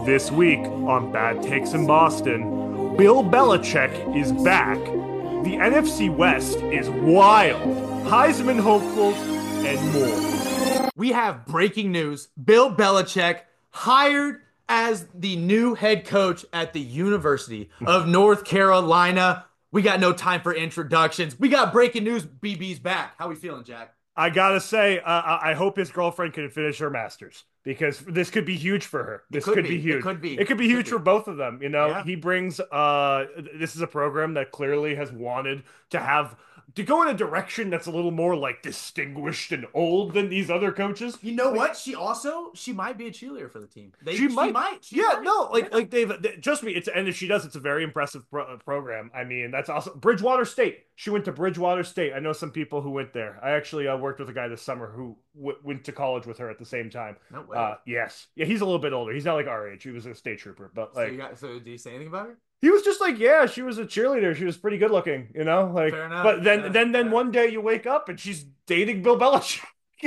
This week on Bad Takes in Boston, Bill Belichick is back. The NFC West is wild. Heisman hopefuls and more. We have breaking news. Bill Belichick hired as the new head coach at the University of North Carolina. We got no time for introductions. We got breaking news. BB's back. How we feeling, Jack? I gotta say, I hope his girlfriend can finish her masters because this could be huge for her. It This could could be be. It huge. could be. It could be Could huge be. for both of them. Yeah. He brings. This is a program that clearly has wanted to go in a direction that's a little more like distinguished and old than these other coaches. You know Like, what? She might be a cheerleader for the team. she She might. might. She Yeah, might. no, Yeah. trust me, and if she does, it's a very impressive program. I mean, that's awesome. Bridgewater State. She went to Bridgewater State. I know some people who went there. I actually worked with a guy this summer who went to college with her at the same time. No way. Yes, yeah, he's a little bit older. He's not like our age. He was a state trooper, but So like did you say anything about her? he was just like, yeah, she was a cheerleader. She was pretty good looking, like. Fair enough. But then, Yeah, then yeah. one day you wake up and she's dating Bill Belichick.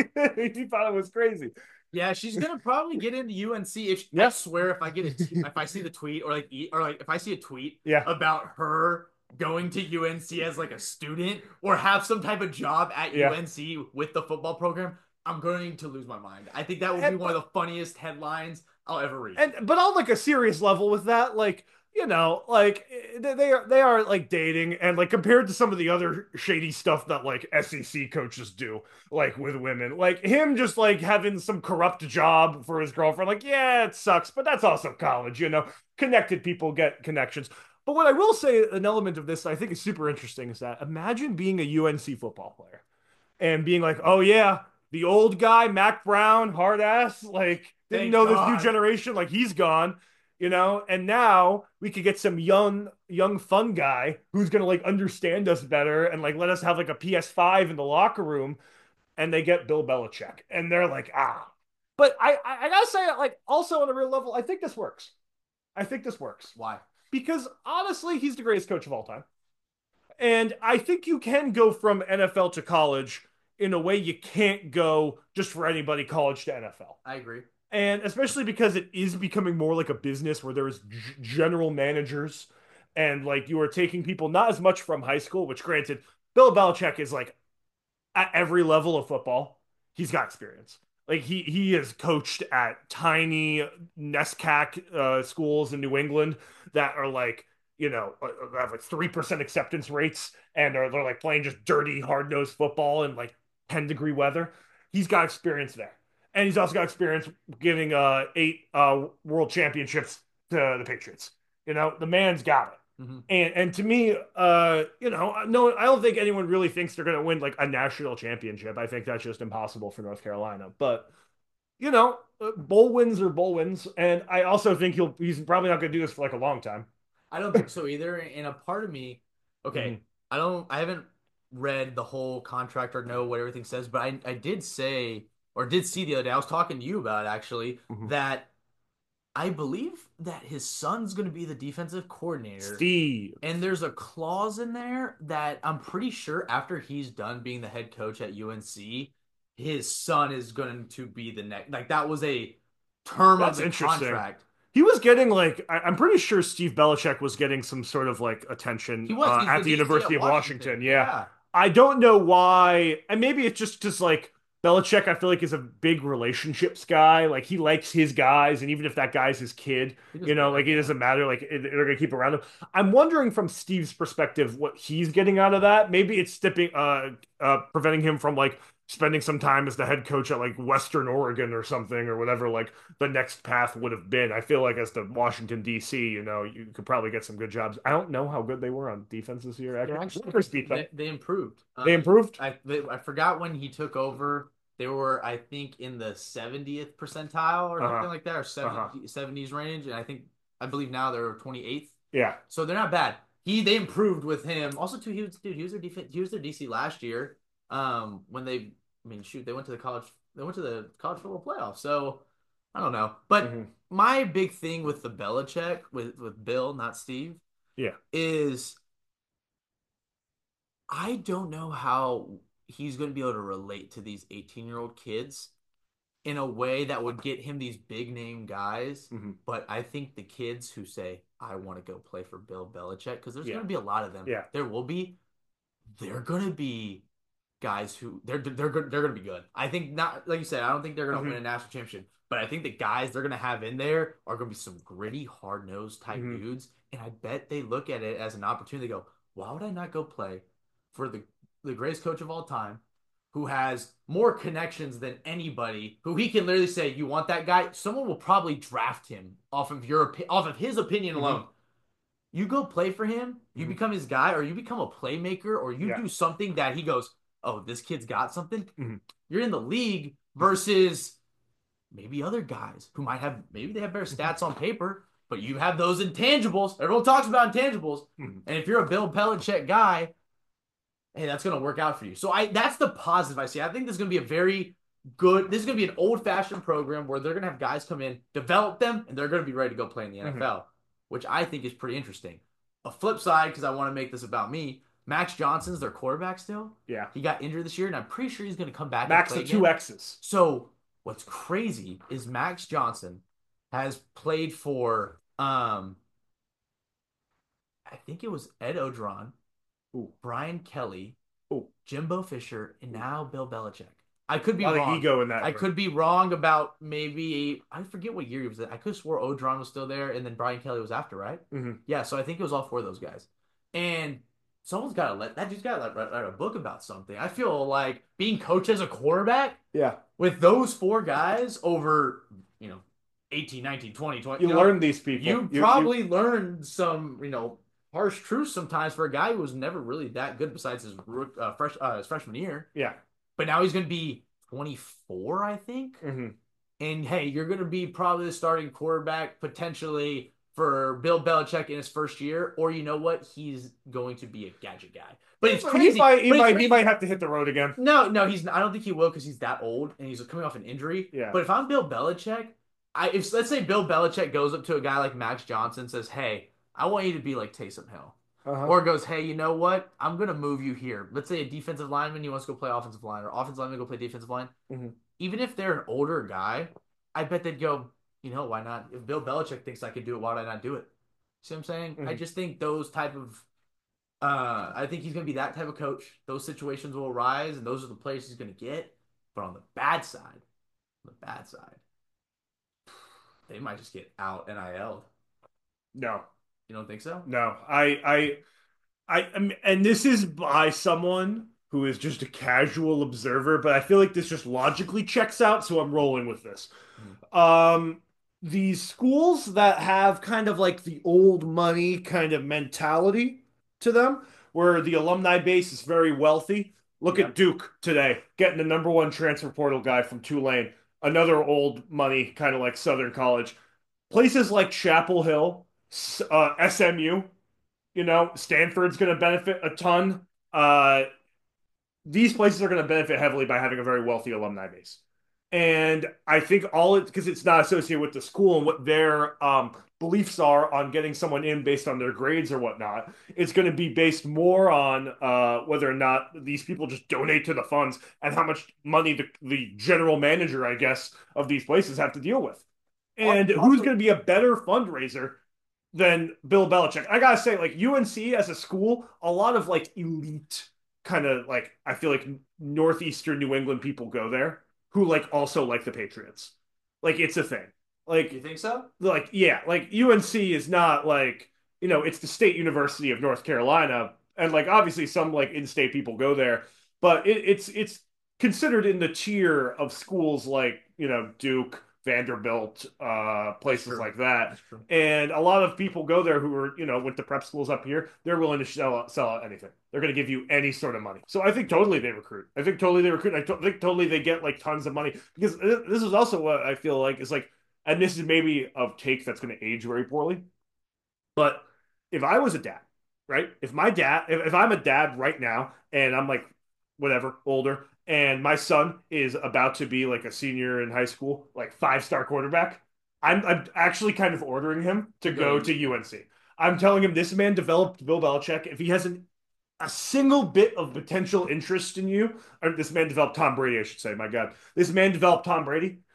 He thought it was crazy. Yeah, she's gonna probably get into UNC. I Yeah, swear, if I get if I see the tweet or if I see a tweet yeah. about her going to UNC as like a student or have some type of job at Yeah. UNC with the football program, I'm going to lose my mind. I think that would be And, one of the funniest headlines I'll ever read. but on like a serious level with that, like like they are like dating, and like compared to some of the other shady stuff that like SEC coaches do, like with women, like him just like having some corrupt job for his girlfriend, like yeah, it sucks, but that's also college. Connected people get connections. But what I will say, an element of this I think is super interesting is that imagine being a UNC football player and being like, oh yeah, the old guy, Mac Brown, hard ass, like didn't Thank know this new God. generation, like he's gone. And now we could get some young, fun guy who's gonna like understand us better and like let us have like a PS5 in the locker room, and they get Bill Belichick, and they're like, ah. But I gotta say, like, also on a real level, I think this works. I think this works Why? because honestly, he's the greatest coach of all time. And I think you can go from NFL to college in a way you can't go just for anybody college to NFL. I agree. And especially because it is becoming more like a business where there's general managers and like you are taking people not as much from high school, which granted, Bill Belichick is like at every level of football, he's got experience. Like he has coached at tiny NESCAC schools in New England that are like have like 3% acceptance rates and they're like playing just dirty hard nosed football in like 10-degree weather. He's got experience there, and he's also got experience giving 8 world championships to the Patriots. The man's got it. Mhm. And to me, no, I don't think anyone really thinks they're going to win like a national championship. I think that's just impossible for North Carolina. But bowl wins are bowl wins, and I also think he's probably not going to do this for like a long time. I don't think so either. And a part of me, okay, Hmm. I haven't read the whole contract or know what everything says, but I did say or did see the other day, I was talking to you about it actually, Hmm. that I believe that his son's going to be the defensive coordinator. Steve. And there's a clause in there that I'm pretty sure after he's done being the head coach at UNC, his son is going to be the next. Like that was a term of That's the interesting. contract. He was getting like I'm pretty sure Steve Belichick was getting some sort of like He attention was. He's at the the DC University at of Washington. Washington. Yeah, Yeah. I don't know why, and maybe it's just because like Belichick, I feel like is a big relationships guy. Like he likes his guys, and even if that guy's his kid, He doesn't care. like it Yeah. doesn't matter. Like they're gonna keep around him. I'm wondering from Steve's perspective what he's getting out of that. Maybe it's preventing him from like spending some time as the head coach at like Western Oregon or something or whatever like the next path would have been. I feel like as the Washington D.C., you could probably get some good jobs. I don't know how good they were on defense this year. They're Actually, actually Rutgers beat them. they improved. They improved. I forgot when he took over. They were I think in the 70th percentile or something Uh-huh. like that, or Uh-huh. 70s range, and I believe now they're 28th. Yeah. So they're not bad. They improved with him. Also, too, he was their defense. He was their DC last year. When I mean, shoot, they went to the college football playoff. So I don't know. But Hmm. my big thing with the Belichick with Bill, not Steve, Yeah. is I don't know how he's going to be able to relate to these 18-year-old kids in a way that would get him these big name guys. Hmm. But I think the kids who say, I want to go play for Bill Belichick, because there's Yeah. going to be a lot of them. Yeah. There will be. They're going to be guys who they're going to be good. I think not like you said. I don't think they're going to win a Hmm. national championship, but I think the guys they're going to have in there are going to be some gritty, hard nosed type Hmm. dudes, and I bet they look at it as an opportunity to go, why would I not go play for the greatest coach of all time, who has more connections than anybody, who he can literally say, you want that guy? Someone will probably draft him off of his opinion Hmm. alone. You go play for him, you Hmm. become his guy, or you become a playmaker, or you Yeah. do something that he goes, oh, this kid's got something. Hmm. You're in the league versus maybe other guys who might have, maybe they have better stats on paper, but you have those intangibles. Everyone talks about intangibles. Hmm. And if you're a Bill Belichick guy, hey, that's going to work out for you. So that's the positive I see. I think this is going to be a very good, this is going to be an old fashioned program where they're going to have guys come in, develop them, and they're going to be ready to go play in the Hmm. NFL, which I think is pretty interesting. A flip side, because I want to make this about me, Max Johnson's their quarterback still. Yeah. He got injured this year, and I'm pretty sure he's going to come back and Max play the again. two X's. So what's crazy is Max Johnson has played for I think it was Ed Odron, Ooh. Brian Kelly, Ooh. Jimbo Fisher, and now Bill Belichick. I A could be lot of wrong. ego in that I group. could be wrong about maybe I forget what year he was at. I could have swore Odron was still there, and then Brian Kelly was after, right? Hmm. Yeah, so I think it was all four of those guys. And someone's got to let that dude's got to write a book about something. I feel like being coached as a quarterback Yeah. with those four guys over, you know, 18, 19, 20, 20, You learn these people. you You probably learned some, harsh truths sometimes for a guy who was never really that good besides his freshman year. yeah. But now he's going to be 24, I think. Hmm. And hey, you're going to be probably the starting quarterback potentially for Bill Belichick in his first year, or you know what? He's going to be a gadget guy. But it's He crazy. might he But it's might he crazy. might have to hit the road again. No, no, he's. I don't think he will because he's that old and he's coming off an injury. Yeah. But if I'm Bill Belichick, if let's say Bill Belichick goes up to a guy like Max Johnson and says, "Hey, I want you to be like Taysom Hill," Uh-huh. or goes, "Hey, you know what? I'm gonna move you here." Let's say a defensive lineman he wants to go play offensive line, or offensive lineman go play defensive line. Hmm. Even if they're an older guy, I bet they'd go, why not? If Bill Belichick thinks I could do it, why would I not do it? See what I'm saying? I Hmm. just think those type of I think he's going to be that type of coach. Those situations will arise, and those are the players he's going to get. But on the bad side, they might just get out NIL'd. No. You don't think so? No. And this is by someone who is just a casual observer, but I feel like this just logically checks out, so I'm rolling with this. Hmm. Um, these schools that have kind of like the old money kind of mentality to them, where the alumni base is very wealthy. Look at Yep. Duke today, getting the number one transfer portal guy from Tulane, another old money kind of like Southern College. Places like Chapel Hill, SMU, Stanford's going to benefit a ton. These places are going to benefit heavily by having a very wealthy alumni base. And I think all it, because it's not associated with the school and what their beliefs are on getting someone in based on their grades or whatnot, it's going to be based more on whether or not these people just donate to the funds and how much money the general manager, I guess, of these places have to deal with. And who's going to be a better fundraiser than Bill Belichick? I gotta say, like UNC as a school, a lot of like elite kind of like I feel like northeastern New England people go there who like also like the Patriots. Like it's a thing. You Like think so? like yeah, like UNC is not like it's the State University of North Carolina, and like obviously some like in-state people go there, but it's considered in the tier of schools like Duke, Vanderbilt, That's places true. like that. That's true. And a lot of people go there who are with the prep schools up here. They're willing to sell out anything. They're going to give you any sort of money. So I think totally they recruit. I think totally they recruit. Think totally they get like tons of money because this is also what I feel like is like, and this is maybe a take that's going to age very poorly. But if I was a dad, right? If I'm a dad right now and I'm like, whatever, older, and my son is about to be like a senior in high school, like five-star quarterback, I'm actually kind of ordering him to To go go to to UNC. I'm telling him this man developed Bill Belichick. If he has a single bit of potential interest in you, or this man developed Tom Brady, I should say. My God, this man developed Tom Brady.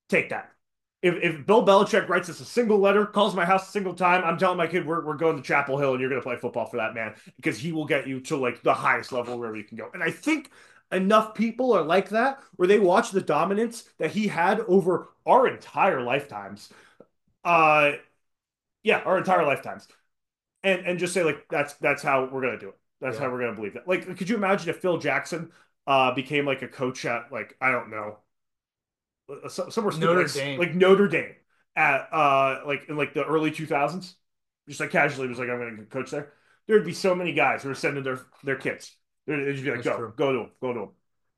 Take that. If Bill Belichick writes us a single letter, calls my house a single time, I'm telling my kid we're going to Chapel Hill and you're going to play football for that man because he will get you to like the highest level wherever you can go. And I think enough people are like that where they watch the dominance that he had over our entire lifetimes. Uh, yeah, our entire lifetimes, and just say like that's how we're gonna do it. That's how Yeah. we're gonna believe that. Like, could you imagine if Phil Jackson became like a coach at like I don't know somewhere stupid Notre Dame. like Notre Dame at like in like the early 2000s, just like casually was like I'm gonna coach there. There'd be so many guys who are sending their kids. They'd just be like That's go true. go to them go to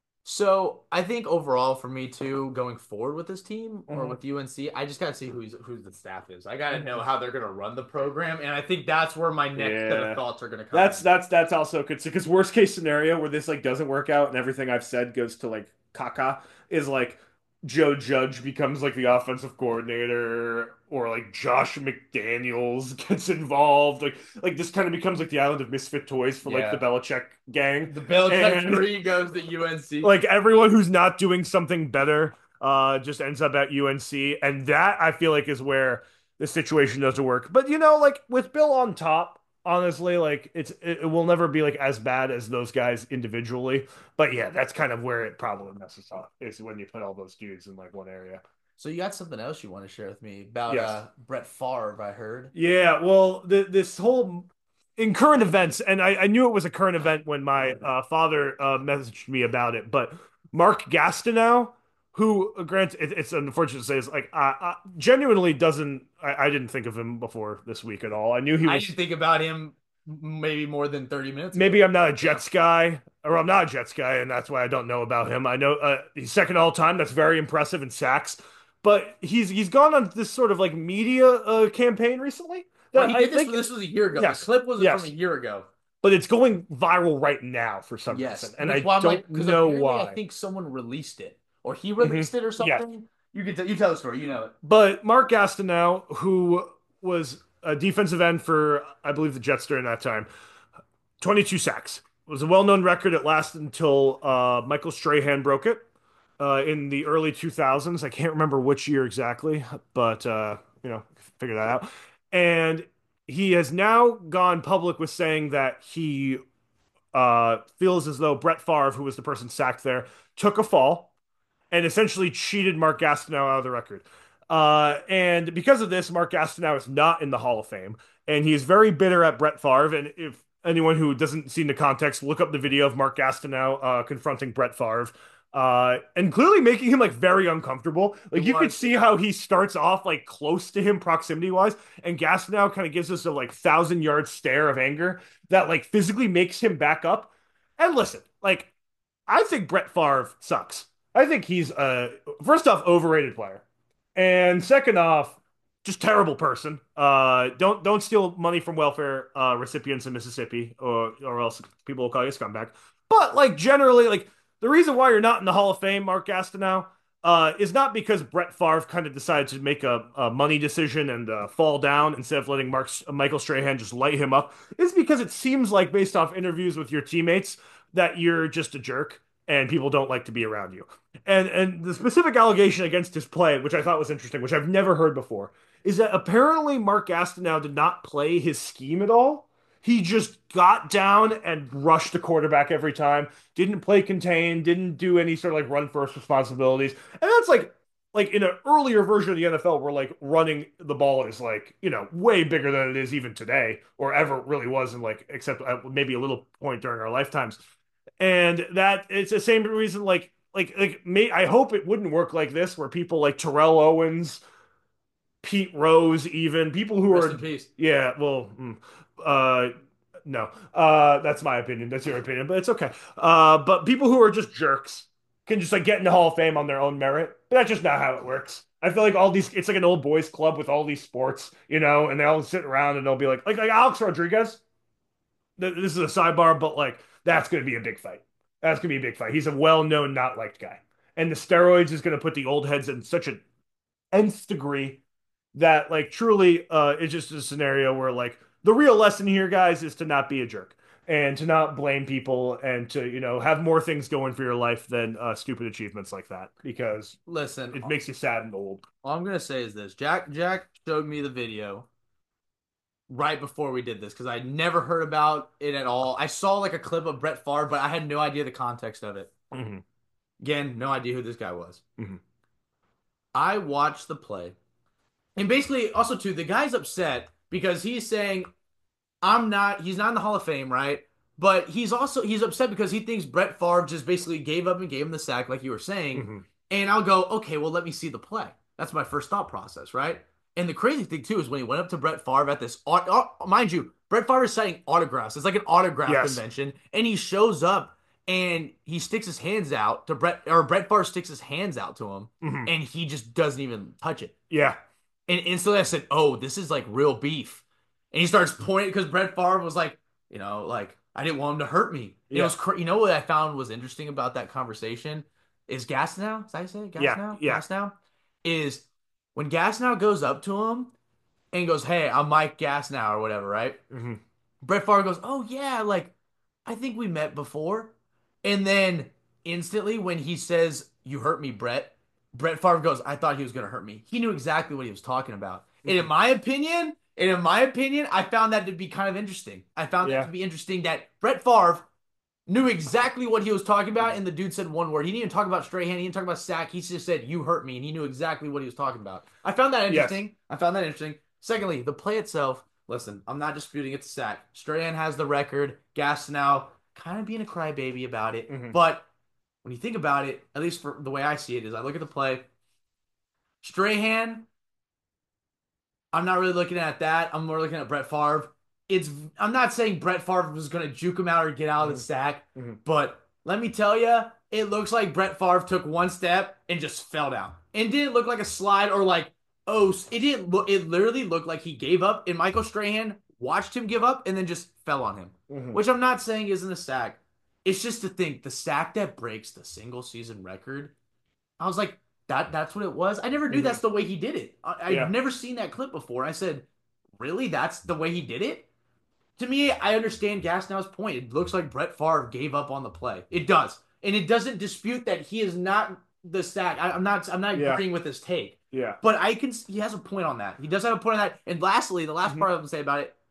So I think overall for me too, going forward with this team or them. with UNC, I just gotta see who's the staff is. I gotta know how they're gonna run the program, and I think that's where my next set of Yeah. thoughts are gonna come That's in. that's that's also good because worst case scenario where this like doesn't work out and everything I've said goes to like caca is like Joe Judge becomes like the offensive coordinator or like Josh McDaniels gets involved like this kind of becomes like the island of misfit toys for like the Yeah, Belichick gang the Belichick and tree goes to UNC. like everyone who's not doing something better just ends up at UNC and that I feel like is where the situation doesn't work. But like with Bill on top, honestly, like it will never be like as bad as those guys individually. But yeah, that's kind of where it probably messes up is when you put all those dudes in like one area. So you got something else you want to share with me about Yes. Brett Favre? I heard. Yeah, well, this whole in current events, and I knew it was a current event when my father messaged me about it, but Mark Gastineau, who, granted, it's unfortunate to say, is like genuinely doesn't. I didn't think of him before this week at all. I knew he I was didn't think about him maybe more than 30 minutes ago. maybe I'm not a Jets guy, or I'm not a Jets guy, and that's why I don't know about him. I know he's second all time. That's very impressive in sacks, but he's gone on this sort of like media campaign recently Well, that he I did this. think This was a year ago. The yes, clip was from a yes, year ago. but it's going viral right now for some reason, Yes, and which I why I'm like, don't because know apparently I why. think someone released it or he Hmm. released it or Yes, something. You tell the story. You know it. but Mark Gastineau, who was a defensive end for I believe the Jets during that time, 22 sacks. It was a well-known record. It lasted until Michael Strahan broke it in the early 2000s. I can't remember which year exactly, but figure that out. And he has now gone public with saying that he feels as though Brett Favre, who was the person sacked there, took a fall and essentially cheated Mark Gastineau out of the record. And because of this, Mark Gastineau is not in the Hall of Fame, and he is very bitter at Brett Favre. And if anyone who doesn't see the context, look up the video of Mark Gastineau confronting Brett Favre. And clearly making him like very uncomfortable. It Like you could was, see yeah. how he starts off like close to him proximity wise, and Gastineau kind of gives us a like 1,000 yard stare of anger that like physically makes him back up. And listen, like I think Brett Favre sucks. I think he's first off overrated player, and second off, just terrible person. Don't steal money from welfare recipients in Mississippi, or else people will call you a scumbag. But like generally, like the reason why you're not in the Hall of Fame, Mark Gastineau, is not because Brett Favre kind of decided to make a money decision and fall down instead of letting Michael Strahan just light him up. It's because it seems like based off interviews with your teammates that you're just a jerk and people don't like to be around you. And the specific allegation against his play, which I thought was interesting, which I've never heard before, is that apparently Mark Gastineau did not play his scheme at all. He just got down and rushed the quarterback every time. Didn't play contain. Didn't do any sort of like run first responsibilities. And that's like in an earlier version of the NFL where like running the ball is like way bigger than it is even today or ever really was in like except maybe a little point during our lifetimes. And that it's the same reason like me I hope it wouldn't work like this where people like Terrell Owens, Pete Rose, even people who Rest in are peace. yeah, well, uh no. That's my opinion. That's your opinion, but it's okay. But people who are just jerks can just like get in the Hall of Fame on their own merit. But that's just not how it works. I feel like all these it's like an old boys club with all these sports, and they all sit around and they'll be like Alex Rodriguez. This is a sidebar, but like that's going to be a big fight. That's going to be a big fight. He's a well-known, not liked guy, and the steroids is going to put the old heads in such an nth degree that like truly, it's just a scenario where like the real lesson here, guys, is to not be a jerk. and to not blame people and to, have more things going for your life than stupid achievements like that because Listen, it makes you sad and old. all I'm gonna say is this: Jack showed me the video right before we did this because I never heard about it at all. I saw like a clip of Brett Favre, but I had no idea the context of it. Hmm. Again, no idea who this guy was. Hmm. I watched the play, and basically, also too, the guy's upset because he's saying he's not in the Hall of Fame, right? But he's upset because he thinks Brett Favre just basically gave up and gave him the sack, like you were saying. Hmm. And I'll go, okay, well, let me see the play. That's my first thought process, right? And the crazy thing too is when he went up to Brett Favre at this, mind you, Brett Favre is signing autographs. It's like an autograph Yes. convention, and he shows up and he sticks his hands out to Brett Favre sticks his hands out to him, Hmm. and he just doesn't even touch it. Yeah. And instantly I said, "Oh, this is like real beef." And he starts pointing because Brett Favre was like, like I didn't want him to hurt me. And it Yeah. was, what I found was interesting about that conversation is Gas now. Is that how you say it? Gas Yeah. now. Yeah. Gas now is when Gas now goes up to him and goes, "Hey, I'm Mike Gas now" or whatever, right? Hmm. Brett Favre goes, "Oh yeah, like I think we met before." And then instantly when he says, "You hurt me, Brett," Brett Favre goes, "I thought he was going to hurt me." He knew exactly what he was talking about. Hmm. And in my opinion, I found that to be kind of interesting. I found that to Yeah. be interesting that Brett Favre knew exactly what he was talking about, and the dude said one word. He didn't even talk about Strahan. He didn't talk about sack. He just said, "You hurt me," and he knew exactly what he was talking about. I found that Yes. interesting. I found that interesting. Secondly, the play itself. Listen, I'm not disputing it's a sack. Strahan has the record. Gas now kind of being a crybaby about it, Hmm. but when you think about it, at least for the way I see it, is I look at the play. Strahan, I'm not really looking at that. I'm more looking at Brett Favre. It's I'm not saying Brett Favre was going to juke him out or get out of the Hmm. sack, Hmm. but let me tell you, it looks like Brett Favre took one step and just fell down. It didn't look like a slide or like it didn't look. It literally looked like he gave up, and Michael Strahan watched him give up and then just fell on him. Hmm. Which I'm not saying isn't a sack. It's just to think the sack that breaks the single season record. I was like, that's what it was. I never knew Hmm. that's the way he did it. I'd Yeah. never seen that clip before. I said, really? That's the way he did it? To me, I understand Gasnow's point. It looks like Brett Favre gave up on the play. It does. And it doesn't dispute that he is not the sack. I'm not Yeah. agreeing with his take. Yeah. But he has a point on that. He does have a point on that. And lastly, the last Hmm. part I would say about it,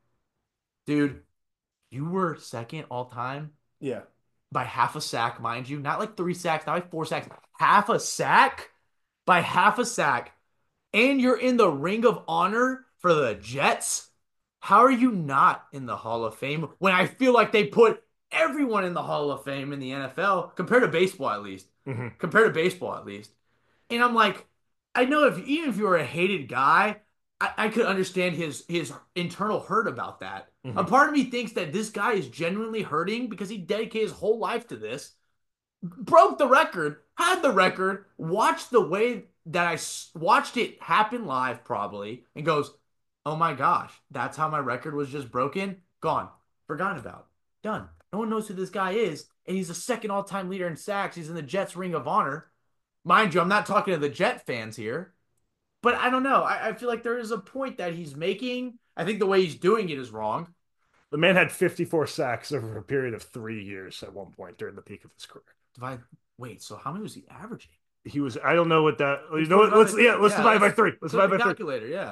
dude, you were second all time Yeah. by half a sack, mind you. Not like 3 sacks, not like 4 sacks. Half a sack by half a sack, and you're in the Ring of Honor for the Jets. How are you not in the Hall of Fame when I feel like they put everyone in the Hall of Fame in the NFL compared to baseball at least? Hmm. Compared to baseball at least. And I'm like, I know if even if you were a hated guy, I could understand his internal hurt about that. A Hmm. part of me thinks that this guy is genuinely hurting because he dedicated his whole life to this, broke the record, had the record, watched the way that watched it happen live probably, and goes, "Oh my gosh, that's how my record was just broken, gone, forgotten about, done." No one knows who this guy is, and he's the second all-time leader in sacks. He's in the Jets Ring of Honor. Mind you, I'm not talking to the Jet fans here, but I don't know. I feel like there is a point that he's making. I think the way he's doing it is wrong. The man had 54 sacks over a period of 3 years at one point during the peak of his career. Divide. Wait, so how many was he averaging? He was, I don't know what that, you Let's know put what, it by let's, the yeah, let's yeah. divide by Let's three. Let's put it in divide the by three. calculator. Yeah.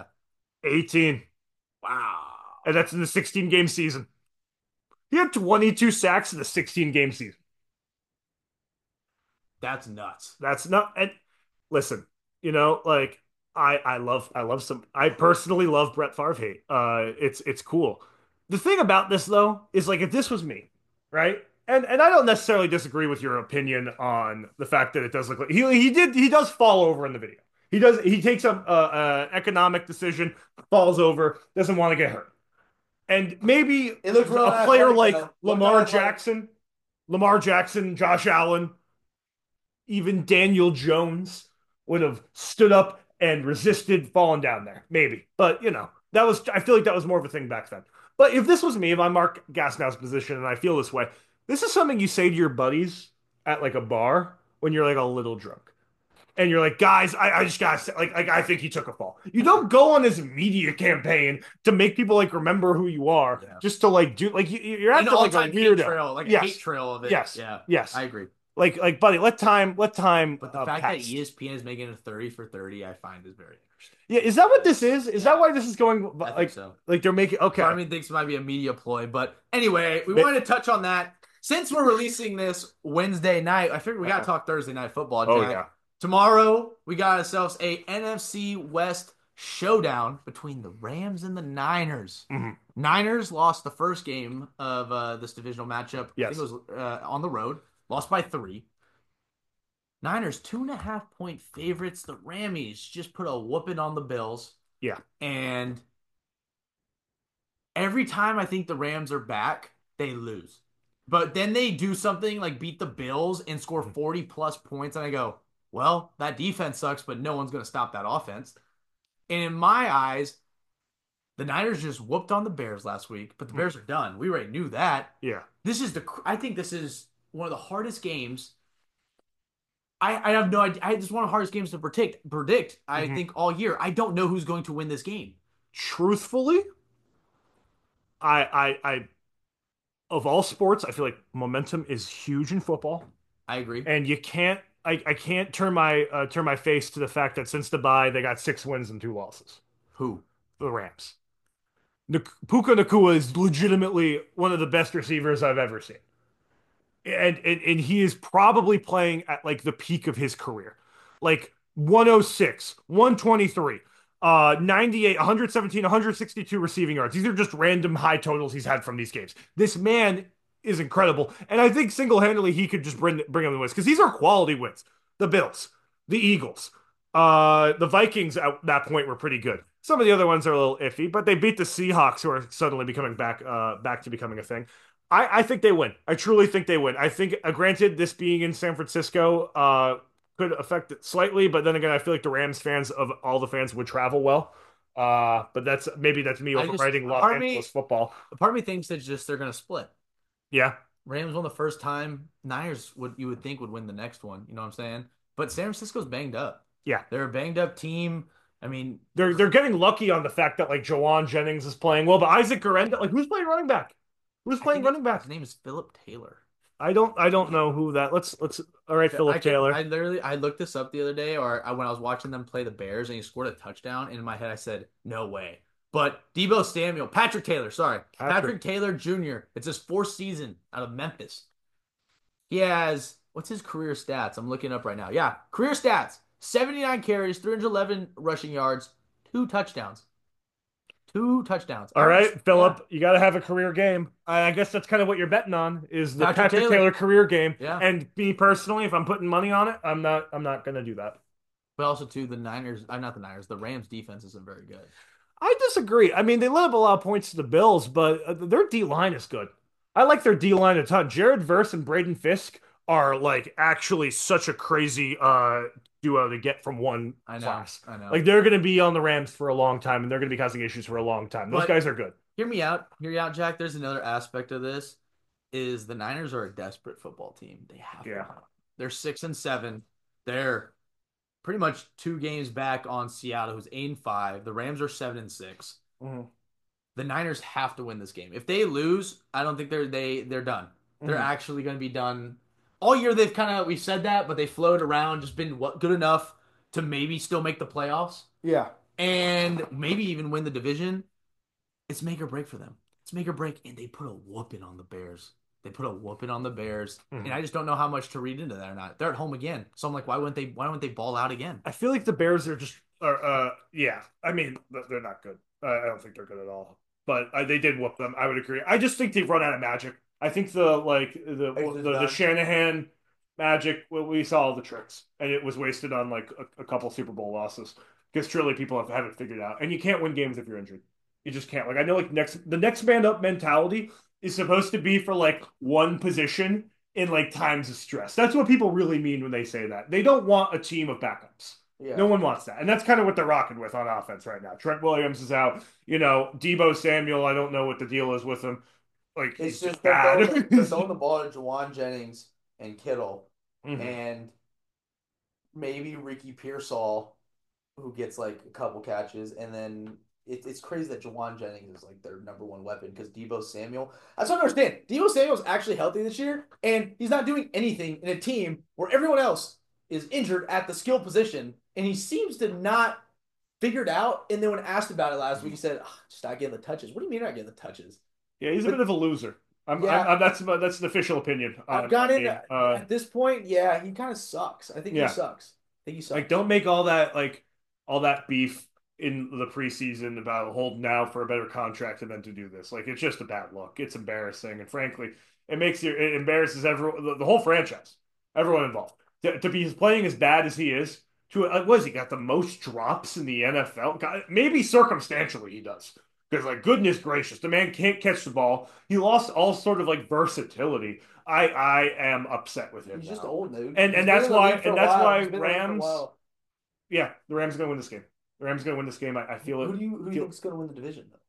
18. Wow. And that's in the 16 game season. He had 22 sacks in the 16 game season. That's nuts. That's not, and listen, like I love some, I personally love Brett Favre hate. It's cool. The thing about this though is like if this was me, right? And I don't necessarily disagree with your opinion on the fact that it does look like he does fall over in the video. He takes a economic decision, falls over, doesn't want to get hurt. And maybe It looked real a player athletic, like though. Looked athletic. Lamar Jackson, Josh Allen, even Daniel Jones would have stood up and resisted falling down there. Maybe. But, I feel like that was more of a thing back then. But if this was me, if I'm Mark Gasnow's position and I feel this way, this is something you say to your buddies at like a bar when you're like a little drunk. and you're like, guys, I just gotta say, like I think he took a fall. You don't go on this media campaign to make people like remember who you are, Yeah. just to like do like you're An acting like a all-time hate weirdo. trail, like a hate Yes, trail of it. yes, Yeah, yes. I agree. Buddy, let time But the fact that pass. ESPN is making a 30 for 30, I find is very interesting. Yeah, is that what this Because, is? Is that yeah, why this is going I think like so. they're making Part okay? of me thinks it might be a media ploy, but anyway, we wanted to touch on that. Since we're releasing this Wednesday night, I figured we got to talk Thursday night football, Oh Jack. yeah. Tomorrow, we got ourselves a NFC West showdown between the Rams and the Niners. Mhm. Niners lost the first game of this divisional matchup. I think it Yes. was on the road, lost by 3. Niners 2.5 point favorites. The Rammies just put a whooping on the Bills. Yeah. And every time I think the Rams are back, they lose. But then they do something like beat the Bills and score 40 plus points. And I go, well, that defense sucks, but no one's going to stop that offense. And in my eyes, the Niners just whooped on the Bears last week, but the Bears are done. We already knew that. Yeah. I think this is one of the hardest games. I have no idea. This is one of the hardest games to predict, I Mhm. think, all year. I don't know who's going to win this game. Truthfully, I of all sports, I feel like momentum is huge in football, I agree. and you can't. I can't turn my face to the fact that since the bye they got 6 wins and 2 losses. Who? The Rams. Puka Nakua is legitimately one of the best receivers I've ever seen. And he is probably playing at like the peak of his career. Like 106, 123, 98, 117, 162 receiving yards. These are just random high totals he's had from these games. This man is incredible. And I think single-handedly he could just bring him the wins because these are quality wins. The Bills, the Eagles, the Vikings at that point were pretty good. Some of the other ones are a little iffy, but they beat the Seahawks, who are suddenly becoming back to becoming a thing. I think they win. I truly think they win. I think, granted, this being in San Francisco could affect it slightly, but then again, I feel like the Rams fans of all the fans would travel well. But that's me I just overriding Los part of Angeles me football. part of me thinks that just they're gonna split. Yeah, Rams won the first time. Niners would you would think would win the next one. You know what I'm saying? But San Francisco's banged up. yeah. They're a banged up team. I mean, They're getting lucky on the fact that like Jawan Jennings is playing well, but Isaac Garenda, like who's playing running back? Who's I playing think running his back? name is Philip Taylor. I don't know who that. Let's all right, I Philip could I Taylor. literally I looked this up the other day, when I was watching them play the Bears, and he scored a touchdown. And in my head, I said, "No way!" But Debo Samuel, Patrick Taylor, sorry, Patrick. Patrick Taylor Jr. It's his 4th season out of Memphis. He has what's his career stats? I'm looking up right now. Yeah, career stats: 79 carries, 311 rushing yards, 2 touchdowns, 2 touchdowns. All Average, right, yeah. Philip, you got to have a career game. I guess that's kind of what you're betting on is the Patrick Patrick Taylor, Taylor career game. yeah. And me personally, if I'm putting money on it, I'm not gonna do that. But also too, the Niners, I'm not the Niners. The Rams defense isn't very good. I disagree. I mean, they let up a lot of points to the Bills, but their D line is good. I like their D line a ton. Jared Verse and Braden Fisk are like actually such a crazy duo to get from one I know, class. I know. Like they're gonna be on the Rams for a long time, and they're gonna be causing issues for a long time. Those But guys are good. hear me out, Jack. There's another aspect of this is the Niners are a desperate football team. They have to Yeah. win. They're 6-7. They're pretty much 2 games back on Seattle, who's 8-5. The Rams are 7-6. Mhm. The Niners have to win this game. If they lose, I don't think they're done. They're Mhm. actually going to be done. All year they've we said that, but they floated around, just been good enough to maybe still make the playoffs Yeah. and maybe even win the division. It's make or break for them. It's make or break, and they put a whooping on the Bears. They put a whooping on the Bears, and Mhm. I just don't know how much to read into that or not. They're at home again, so I'm like, why wouldn't they ball out again? I feel like the Bears are just are yeah. I mean, they're not good. I don't think they're good at all. But they did whoop them. I would agree. I just think they've run out of magic. I think It's just the done. Shanahan magic. Well, we saw all the tricks, and it was wasted on like a couple Super Bowl losses because truly people haven't figured it out. And you can't win games if you're injured. You just can't. Like I know, like the next man up mentality is supposed to be for like one position in like times of stress. That's what people really mean when they say that. They don't want a team of backups. No Yeah. one wants that. And that's kind of what they're rocking with on offense right now. Trent Williams is out. You know, Debo Samuel, I don't know what the deal is with him. Like, It's he's just just they're bad. throwing the ball to Jawan Jennings and Kittle, Mhm. and maybe Ricky Pearsall, who gets like a couple catches, and then it's crazy that Jawan Jennings is like their number one weapon because Debo Samuel. I just don't understand. Debo Samuel's actually healthy this year, and he's not doing anything in a team where everyone else is injured at the skill position, and he seems to not figure it out. And then when asked about it last week, he said, oh, "Just not getting the touches." What do you mean not getting the touches? Yeah, he's a bit But of a loser. yeah, That's an official opinion I've on got in him. at this point. Yeah, he kind of sucks. I think he Yeah, sucks. I think he like sucks. don't make all that beef in the preseason about holding out for a better contract and then to do this. Like it's just a bad look. It's embarrassing, and frankly, it embarrasses everyone, the whole franchise, everyone involved. To be playing as bad as he is, to what has he got the most drops in the NFL? God, maybe circumstantially he does. Because like goodness gracious, the man can't catch the ball. He lost all sort of like versatility. I am upset with him He's just now. old, dude. And He's and been that's in the why league for and a that's while. why He's been in the league for a Rams, while. yeah, the Rams are gonna win this game. The Rams are gonna win this game. I feel it. Who do you Feel think is going to win the division though?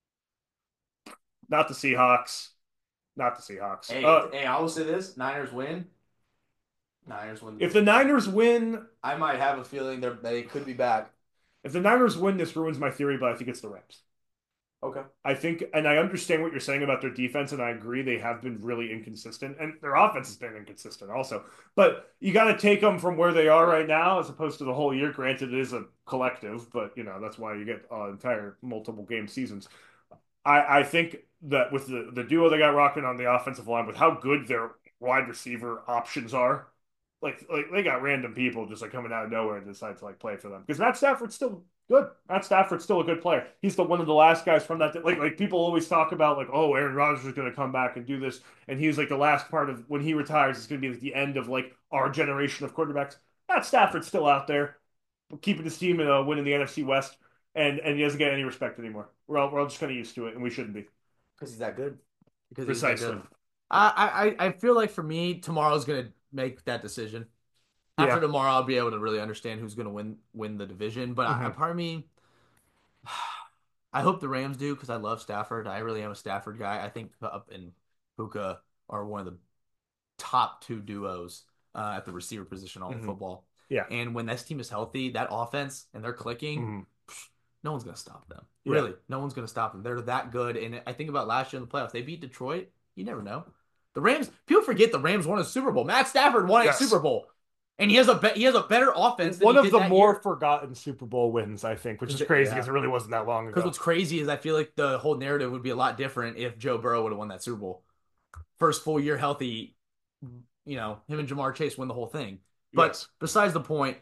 not the Seahawks. Not the Seahawks. Hey, I will say this: Niners win. Niners win the If the division. Niners win, I might have a feeling they could be back. if the Niners win, this ruins my theory, but I think it's the Rams. Okay. I think, and I understand what you're saying about their defense, and I agree they have been really inconsistent, and their offense has been inconsistent also. But you got to take them from where they are right now, as opposed to the whole year. Granted, it is a collective, but that's why you get entire multiple game seasons. I think that with the duo they got rocking on the offensive line, with how good their wide receiver options are, like they got random people just like coming out of nowhere and decide to like play for them because Matt Stafford's still good. Matt Stafford's still a good player. He's the one of the last guys from that. Like people always talk about like, oh, Aaron Rodgers is going to come back and do this, and he's like the last part of when he retires. It's going to be like the end of like our generation of quarterbacks. Matt Stafford's still out there, keeping his team and winning the NFC West, and he doesn't get any respect anymore. We're all just kind of used to it, and we shouldn't be. Because he's that good. Because he's that Precisely. good. I feel like for me, tomorrow's gonna make that decision. After Yeah. tomorrow, I'll be able to really understand who's gonna win the division. But Hmm. part of me, I hope the Rams do because I love Stafford. I really am a Stafford guy. I think Up and Puka are one of the top two duos at the receiver position all of Hmm. football. Yeah. And when this team is healthy, that offense and they're clicking, Hmm. no one's gonna stop them. Yeah. Really, no one's gonna stop them. They're that good. And I think about last year in the playoffs, they beat Detroit. You never know. The Rams, people forget the Rams won a Super Bowl. Matt Stafford won a Yes. Super Bowl, and he has a better offense than One he of did the that more year. forgotten Super Bowl wins, I think, which is crazy because Yeah, it really wasn't that long because ago. what's crazy is I feel like the whole narrative would be a lot different if Joe Burrow would have won that Super Bowl. First full year healthy, him and Jamar Chase win the whole thing. But Yes. besides the point,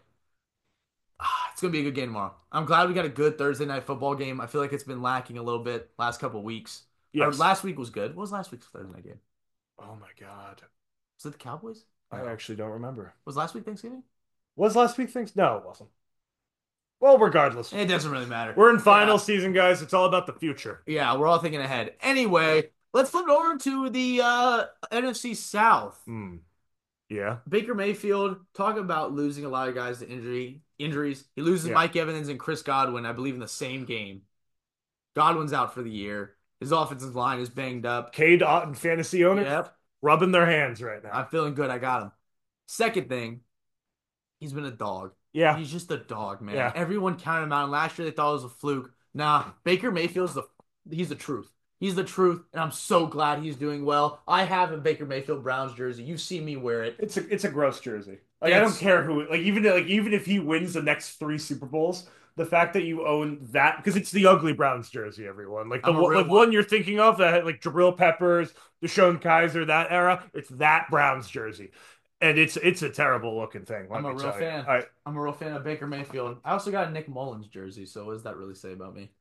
it's gonna be a good game tomorrow. I'm glad we got a good Thursday night football game. I feel like it's been lacking a little bit last couple of weeks. Or Yes. last week was good. What was last week's Thursday night game? Oh my God. Was it the Cowboys? I No. actually don't remember. Was last week Thanksgiving? Was last week things? No, it wasn't. Well, regardless, It doesn't really matter. we're in final Yeah, season, guys. It's all about the future. yeah, we're all thinking ahead. Anyway, let's flip it over to the NFC South. Hmm. Yeah. Baker Mayfield, talk about losing a lot of guys to injuries. He loses Yeah. Mike Evans and Chris Godwin, I believe, in the same game. Godwin's out for the year. His offensive line is banged up. Cade Otton fantasy owners Yep. rubbing their hands right I'm now. feeling good. I got him. Second thing, he's been a dog. Yeah. He's just a dog, man. Yeah. Everyone counted him out. And last year they thought it was a fluke. Nah, Baker Mayfield's he's the truth. He's the truth, and I'm so glad he's doing well. I have a Baker Mayfield Browns jersey. You've seen me wear it. It's a gross jersey. Like I don't care who. Like even if he wins the next three Super Bowls, the fact that you own that because it's the ugly Browns jersey, everyone. Like the I'm a real like one you're thinking of that had like Jabril Peppers, Deshaun Kaiser, that era. It's that Browns jersey, and it's a terrible looking thing. Let I'm a me real tell you. fan. I'm a real fan of Baker Mayfield. I also got a Nick Mullins jersey, so what does that really say about me?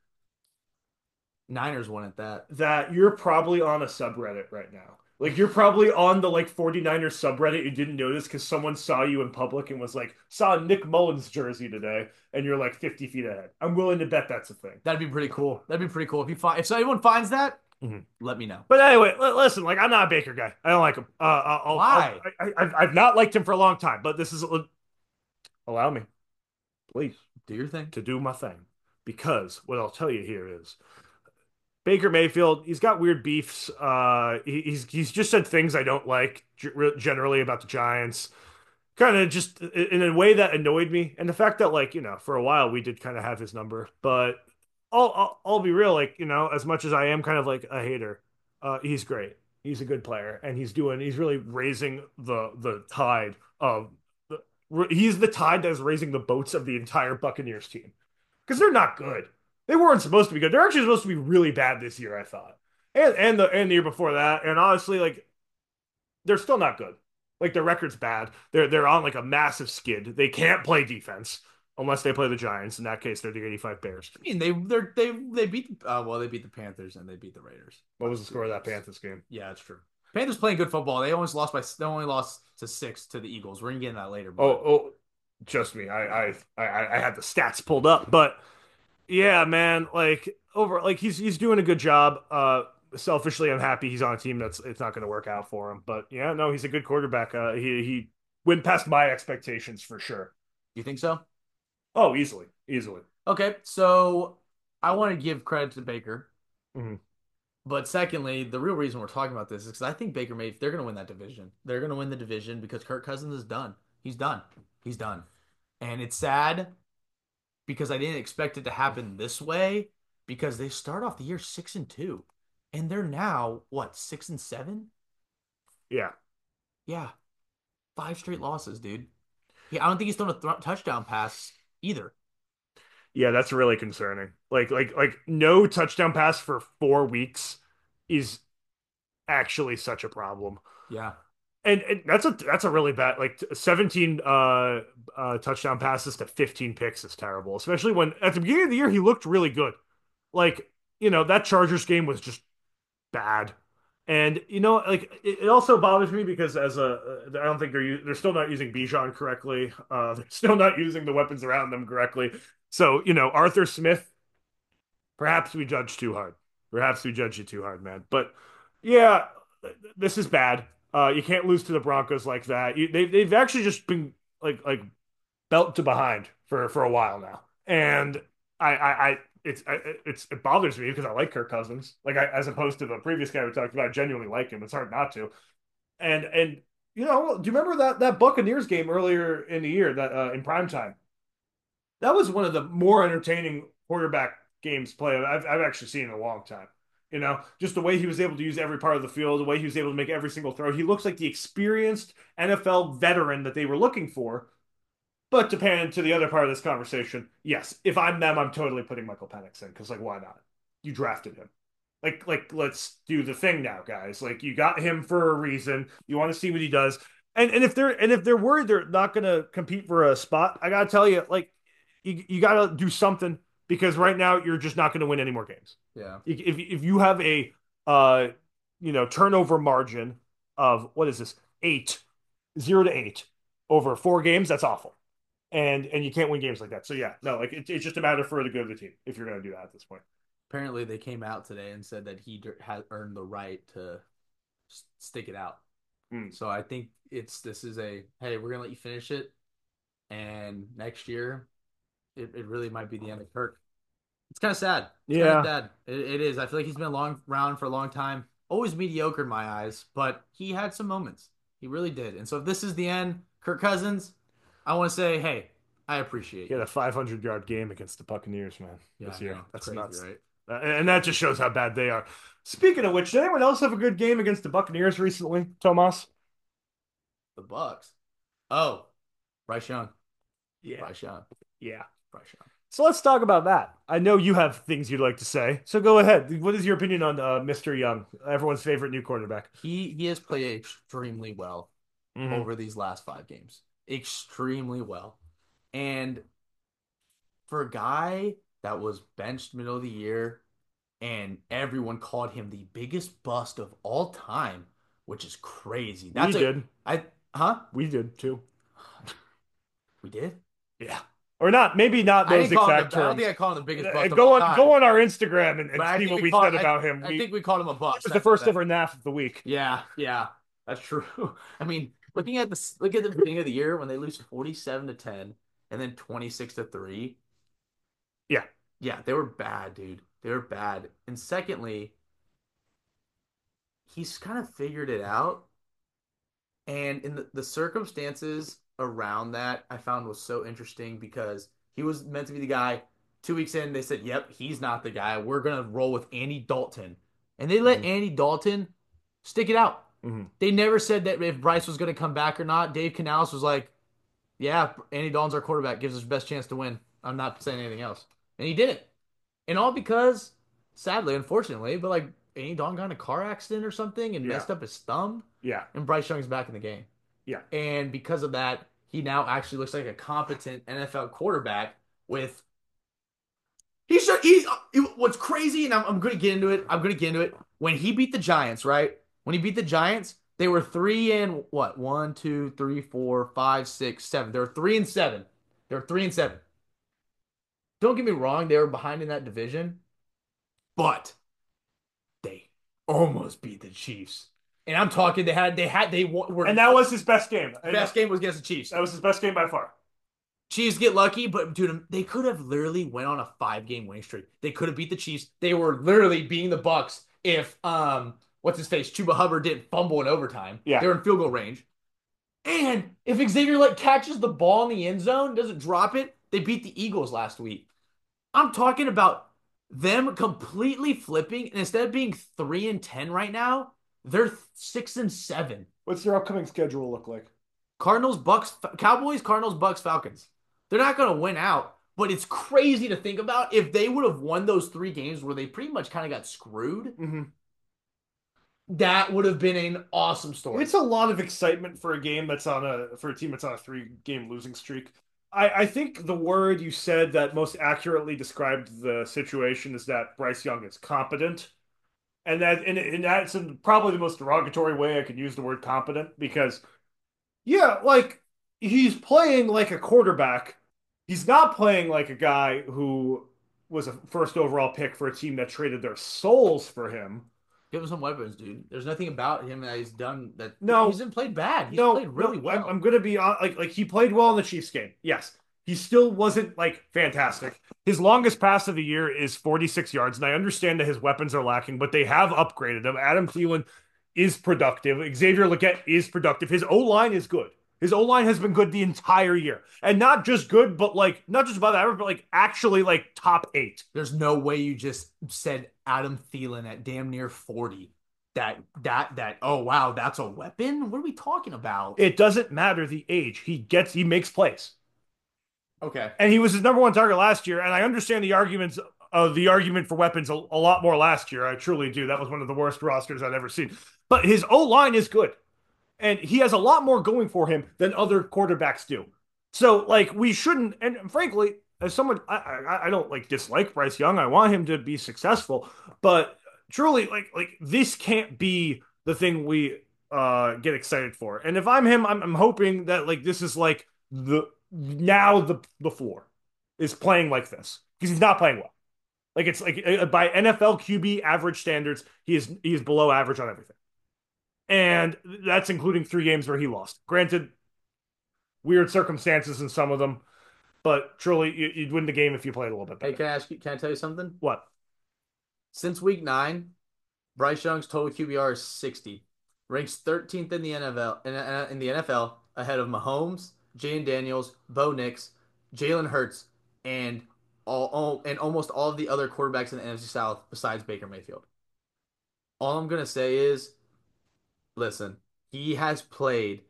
Niners won at that. That you're probably on a subreddit right now. Like you're probably on the like 49ers subreddit you didn't notice because someone saw you in public and was like, saw Nick Mullins jersey today, and you're like 50 feet ahead. I'm willing to bet that's a thing. That'd be pretty cool. That'd be pretty cool. If anyone finds that, Mhm. let me know. But anyway, listen, like I'm not a Baker guy. I don't like him. Why? I've not liked him for a long time, but this is allow me, please, Do your thing. to do my thing. Because what I'll tell you here is Baker Mayfield, he's got weird beefs. He's just said things I don't like generally about the Giants. kind of just in a way that annoyed me. And the fact that, like, for a while we did kind of have his number, but I'll be real, like, as much as I am kind of like a hater, he's great. He's a good player, and he's really raising the tide of he's the tide that's raising the boats of the entire Buccaneers team because they're not good. They weren't supposed to be good. They're actually supposed to be really bad this year, I thought, and the year before that. And honestly, like, they're still not good. Like, their record's bad. They're on like a massive skid. They can't play defense unless they play the Giants. In that case, they're the 85 Bears. I mean, they beat well, they beat the Panthers and they beat the Raiders What was the score of that Panthers game? Yeah, it's true. Panthers playing good football. They only lost to 6 to the Eagles. We're gonna get into that later, Oh, but just me. I had the stats pulled up, but yeah, man, like, like, he's doing a good job. Selfishly, I'm happy he's on a team that's it's not going to work out for him. But yeah, no, he's a good quarterback. He went past my expectations for sure. you think so? Oh, easily, easily. Okay, so I want to give credit to Baker, Mhm. but secondly, the real reason we're talking about this is because I think Baker Mayfield they're gonna win that division. They're gonna win the division because Kirk Cousins is done. He's done. He's done. And it's sad because I didn't expect it to happen this way because they start off the year 6-2 and they're now what 6-7. Yeah, Yeah, 5 straight losses, dude. Yeah, I don't think he's thrown a touchdown pass either. yeah, that's really concerning. Like no touchdown pass for 4 weeks is actually such a problem. Yeah, And that's a really bad, like, 17 touchdown passes to 15 picks is terrible, especially when at the beginning of the year he looked really good. Like, that Chargers game was just bad. And like, it also bothers me because I don't think they're still not using Bijan correctly. They're still not using the weapons around them correctly. So, Arthur Smith, perhaps we judge too hard. Perhaps we judge you too hard, man. But yeah, this is bad. You can't lose to the Broncos like that. They've actually just been like belt to behind for a while now, and I it bothers me because I like Kirk Cousins, like, as opposed to the previous guy we talked about. I genuinely like him. It's hard not to. And do you remember that Buccaneers game earlier in the year that in prime time? That was one of the more entertaining quarterback games play I've actually seen in a long time. Just the way he was able to use every part of the field, the way he was able to make every single throw. He looks like the experienced NFL veteran that they were looking for. But to pan to the other part of this conversation, yes, if I'm them, I'm totally putting Michael Penix in because, like, why not? You drafted him. Like, let's do the thing now, guys. Like, you got him for a reason. You want to see what he does. And if they're worried they're not going to compete for a spot, I gotta tell you, like, you got to do something because right now you're just not going to win any more games. yeah. If you have a uh turnover margin of, what is this, 0 to 8 over 4 games, that's awful. And you can't win games like that. So yeah, no, like, it's just a matter for the good of the team if you're going to do that at this point. Apparently, they came out today and said that he has earned the right to stick it out. Hmm. So I think this is a hey, we're gonna let you finish it, and next year it really might be the end of Kirk. It's kind of sad. It's kind of Yeah, sad. It is. I feel like he's been around for a long time. Always mediocre in my eyes, but he had some moments. He really did. And so if this is the end, Kirk Cousins, I want to say, hey, I appreciate he had you. a 500-yard game against the Buccaneers, man, Yeah, this I year. know. It's That's crazy, nuts. right? And that just shows how bad they are. Speaking of which, did anyone else have a good game against the Buccaneers recently, Tomas? The Bucks. Oh, Bryce Young. Yeah, Bryce Young. yeah. Bryce Young. So let's talk about that. I know you have things you'd like to say, so go ahead. What is your opinion on Mr. Young, everyone's favorite new quarterback? He has played extremely well Hmm. over these last 5 games. Extremely well. And for a guy that was benched middle of the year and everyone called him the biggest bust of all time, which is crazy. We That's a did. I huh? We did too. We did? Yeah. Or not, maybe not I those didn't call him exact I don't think terms. I called him the biggest bust of all Go time. on our Instagram and But I see think what we we called said about him. I We think we called him a It bust. was the first ever NAF of the week. Yeah, yeah. That's true. I mean, look at the beginning of the year when they lose 47-10 and then 26-3. Yeah. Yeah, they were bad, dude. They were bad. And secondly, he's kind of figured it out. And in the circumstances around that I found was so interesting because he was meant to be the guy. 2 weeks in, they said, "Yep, he's not the guy. We're gonna roll with Andy Dalton," and they let Mhm. Andy Dalton stick it out. Mhm. They never said that if Bryce was gonna come back or not. Dave Canales was like, "Yeah, Andy Dalton's our quarterback. Gives us the best chance to win. I'm not saying anything else," and he didn't. And all because, sadly, unfortunately, but like Andy Dalton got in a car accident or something and Yeah. messed up his thumb, Yeah. and Bryce Young's back in the game. Yeah. And because of that, he now actually looks like a competent NFL quarterback with he should what's crazy, and I'm gonna get into it. I'm gonna get into it. When he beat the Giants, right? When he beat the Giants, they were 3 and what? 1, 2, 3, 4, 5, 6, 7. They were 3 and 7. They were 3 and 7. Don't get me wrong, they were behind in that division, but they almost beat the Chiefs. And I'm talking they were And that was his best game. best game was against the Chiefs. That was his best game by far. Chiefs get lucky, but dude, they could have literally went on a 5 game winning streak. They could have beat the Chiefs. They were literally beating the Bucks if what's his face Chuba Hubbard didn't fumble in overtime. Yeah. They were in field goal range. And if Xavier like catches the ball in the end zone, doesn't drop it, they beat the Eagles last week. I'm talking about them completely flipping, and instead of being 3 and 10 right now, they're 6 and 7. What's their upcoming schedule look like? Cardinals, Bucks, Cowboys, Cardinals, Bucks, Falcons. They're not going to win out, but it's crazy to think about if they would have won those 3 games where they pretty much kind of got screwed. Mm-hmm. That would have been an awesome story. It's a lot of excitement for a game that's on a for a team that's on a 3 game losing streak. I think the word you said that most accurately described the situation is that Bryce Young is competent. And that's probably the most derogatory way I could use the word competent because yeah, like he's playing like a quarterback. He's not playing like a guy who was a first overall pick for a team that traded their souls for him. Give him some weapons, dude. There's nothing about him that he's done that No, he's been played bad. He's no, played really no. I'm, well. I'm gonna be on like he played well in the Chiefs game. Yes, he still wasn't like fantastic. His longest pass of the year is 46 yards, and I understand that his weapons are lacking, but they have upgraded him. Adam Thielen is productive. Xavier Legette is productive. His O line is good. His O line has been good the entire year, and not just good, but like not just above average, but like actually like top eight. There's no way you just said Adam Thielen at damn near 40. That oh wow, that's a weapon? What are we talking about? It doesn't matter the age. He makes plays. Okay. And he was his number one target last year. And I understand the argument for weapons a lot more last year. I truly do. That was one of the worst rosters I've ever seen. But his O line is good, and he has a lot more going for him than other quarterbacks do. So like we shouldn't. And frankly, as someone, I don't like dislike Bryce Young. I want him to be successful, but truly, like this can't be the thing we get excited for. And if I'm him, I'm hoping that like this is like the floor is playing like this because he's not playing well. Like it's like by NFL QB average standards, he is below average on everything, and that's including 3 games where he lost. Granted, weird circumstances in some of them, but truly you'd win the game if you played a little bit Hey, better. can I tell you something? What? Since week 9, Bryce Young's total QBR is 60. Ranks 13th in the NFL in the NFL ahead of Mahomes, Jalen Daniels, Bo Nix, Jalen Hurts, and and almost all of the other quarterbacks in the NFC South besides Baker Mayfield. All I'm gonna say is, listen, he has played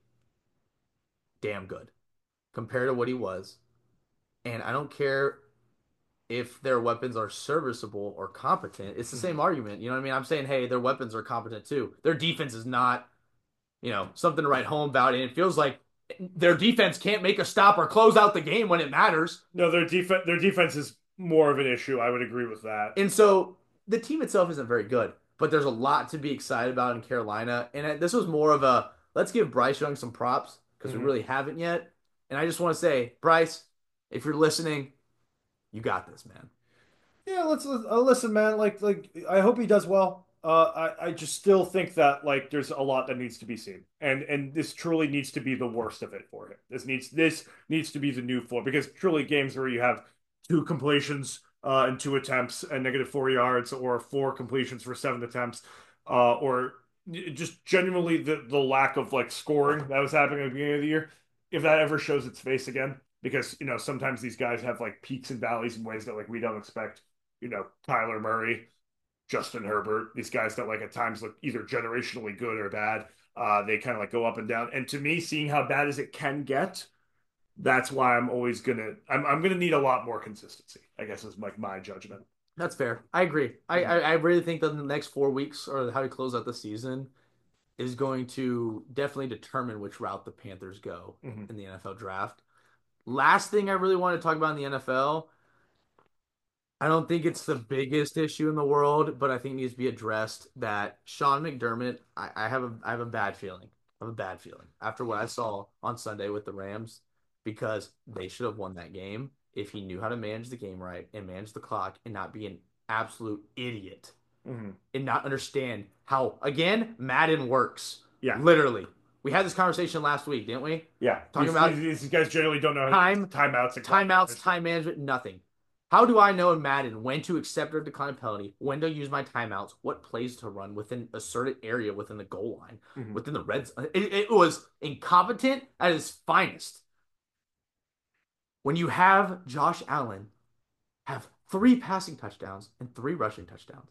damn good compared to what he was, and I don't care if their weapons are serviceable or competent. It's the same argument. You know what I mean? I'm saying, hey, their weapons are competent too. Their defense is not, something to write home about. And it feels like their defense can't make a stop or close out the game when it matters. No, their defense is more of an issue. I would agree with that. And so the team itself isn't very good, but there's a lot to be excited about in Carolina. And this was more of a let's give Bryce Young some props because we Mhm. really haven't yet. And I just want to say, Bryce, if you're listening, you got this, man. Yeah, let's listen, man. Like I hope he does well. I just still think that like there's a lot that needs to be seen, and this truly needs to be the worst of it for him. This needs to be the new floor because truly games where you have 2 completions and 2 attempts and -4 yards, or 4 completions for 7 attempts, or just genuinely the lack of like scoring that was happening at the beginning of the year if that ever shows its face again, because sometimes these guys have like peaks and valleys in ways that like we don't expect. Kyler Murray, Justin Herbert, these guys that like at times look either generationally good or bad. They kind of like go up and down. And to me, seeing how bad as it can get, that's why I'm gonna need a lot more consistency, I guess is like my judgment. That's fair. I agree. I really think that the next 4 weeks or how we close out the season is going to definitely determine which route the Panthers go Mm-hmm. in the NFL draft. Last thing I really want to talk about in the NFL, I don't think it's the biggest issue in the world, but I think it needs to be addressed that Sean McDermott, I have a bad feeling. I have a bad feeling after what I saw on Sunday with the Rams because they should have won that game if he knew how to manage the game right and manage the clock and not be an absolute idiot Mm-hmm. and not understand how, again, Madden works. Yeah. Literally. We had this conversation last week, didn't we? Yeah. Talking about these guys generally don't know timeouts, time management, nothing. How do I know in Madden when to accept or decline a penalty, when to use my timeouts, what plays to run within a certain area within the goal line, Mm-hmm. within the red zone? It was incompetent at its finest. When you have Josh Allen have 3 passing touchdowns and 3 rushing touchdowns,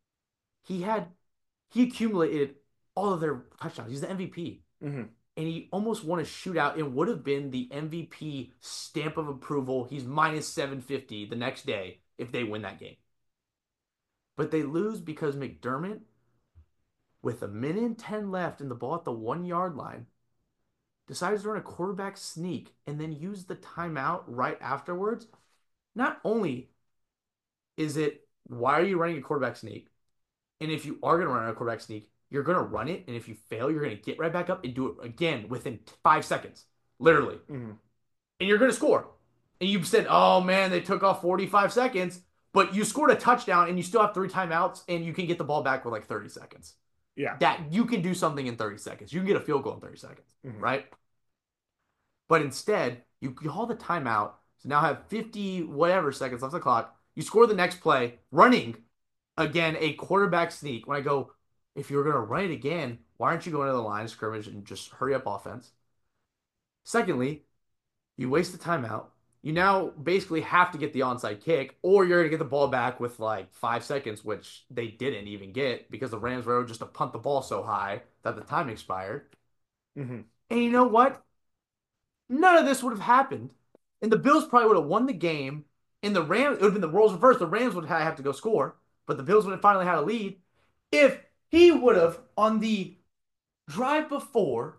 he accumulated all of their touchdowns. He's the MVP. Mm-hmm. And he almost won a shootout. It would have been the MVP stamp of approval. He's minus 750 the next day if they win that game. But they lose because McDermott, with a minute and 10 left and the ball at the 1 yard line, decides to run a quarterback sneak and then use the timeout right afterwards. Not only is it, why are you running a quarterback sneak? And if you are going to run a quarterback sneak, you're going to run it. And if you fail, you're going to get right back up and do it again within 5 seconds, literally. Mm-hmm. And you're going to score. And you said, oh man, they took off 45 seconds, but you scored a touchdown and you still have 3 timeouts and you can get the ball back with like 30 seconds. Yeah. That you can do something in 30 seconds. You can get a field goal in 30 seconds, Mm-hmm. right? But instead, you call the timeout. So now have 50 whatever seconds left on the clock. You score the next play, running again a quarterback sneak. When I go, if you're going to run it again, why aren't you going to the line of scrimmage and just hurry up offense? Secondly, you waste the timeout. You now basically have to get the onside kick, or you're going to get the ball back with like 5 seconds, which they didn't even get because the Rams were able just to punt the ball so high that the time expired. Mm-hmm. And you know what? None of this would have happened. And the Bills probably would have won the game. And the Rams, it would have been the roles reversed. The Rams would have to go score, but the Bills would have finally had a lead. If he would have, on the drive before,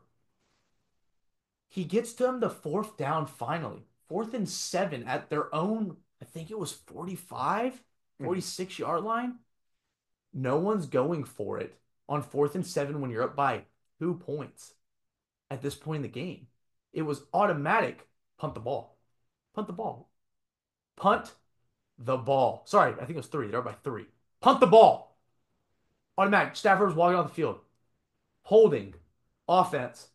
he gets them the 4th down finally. 4th and 7 at their own, I think it was 45, 46 yard line. No one's going for it on 4th and 7 when you're up by 2 points at this point in the game. It was automatic. Punt the ball. Punt the ball. Punt the ball. Sorry, I think it was 3. They're up by 3. Punt the ball. Automatic. Stafford was walking off the field. Holding. Offense.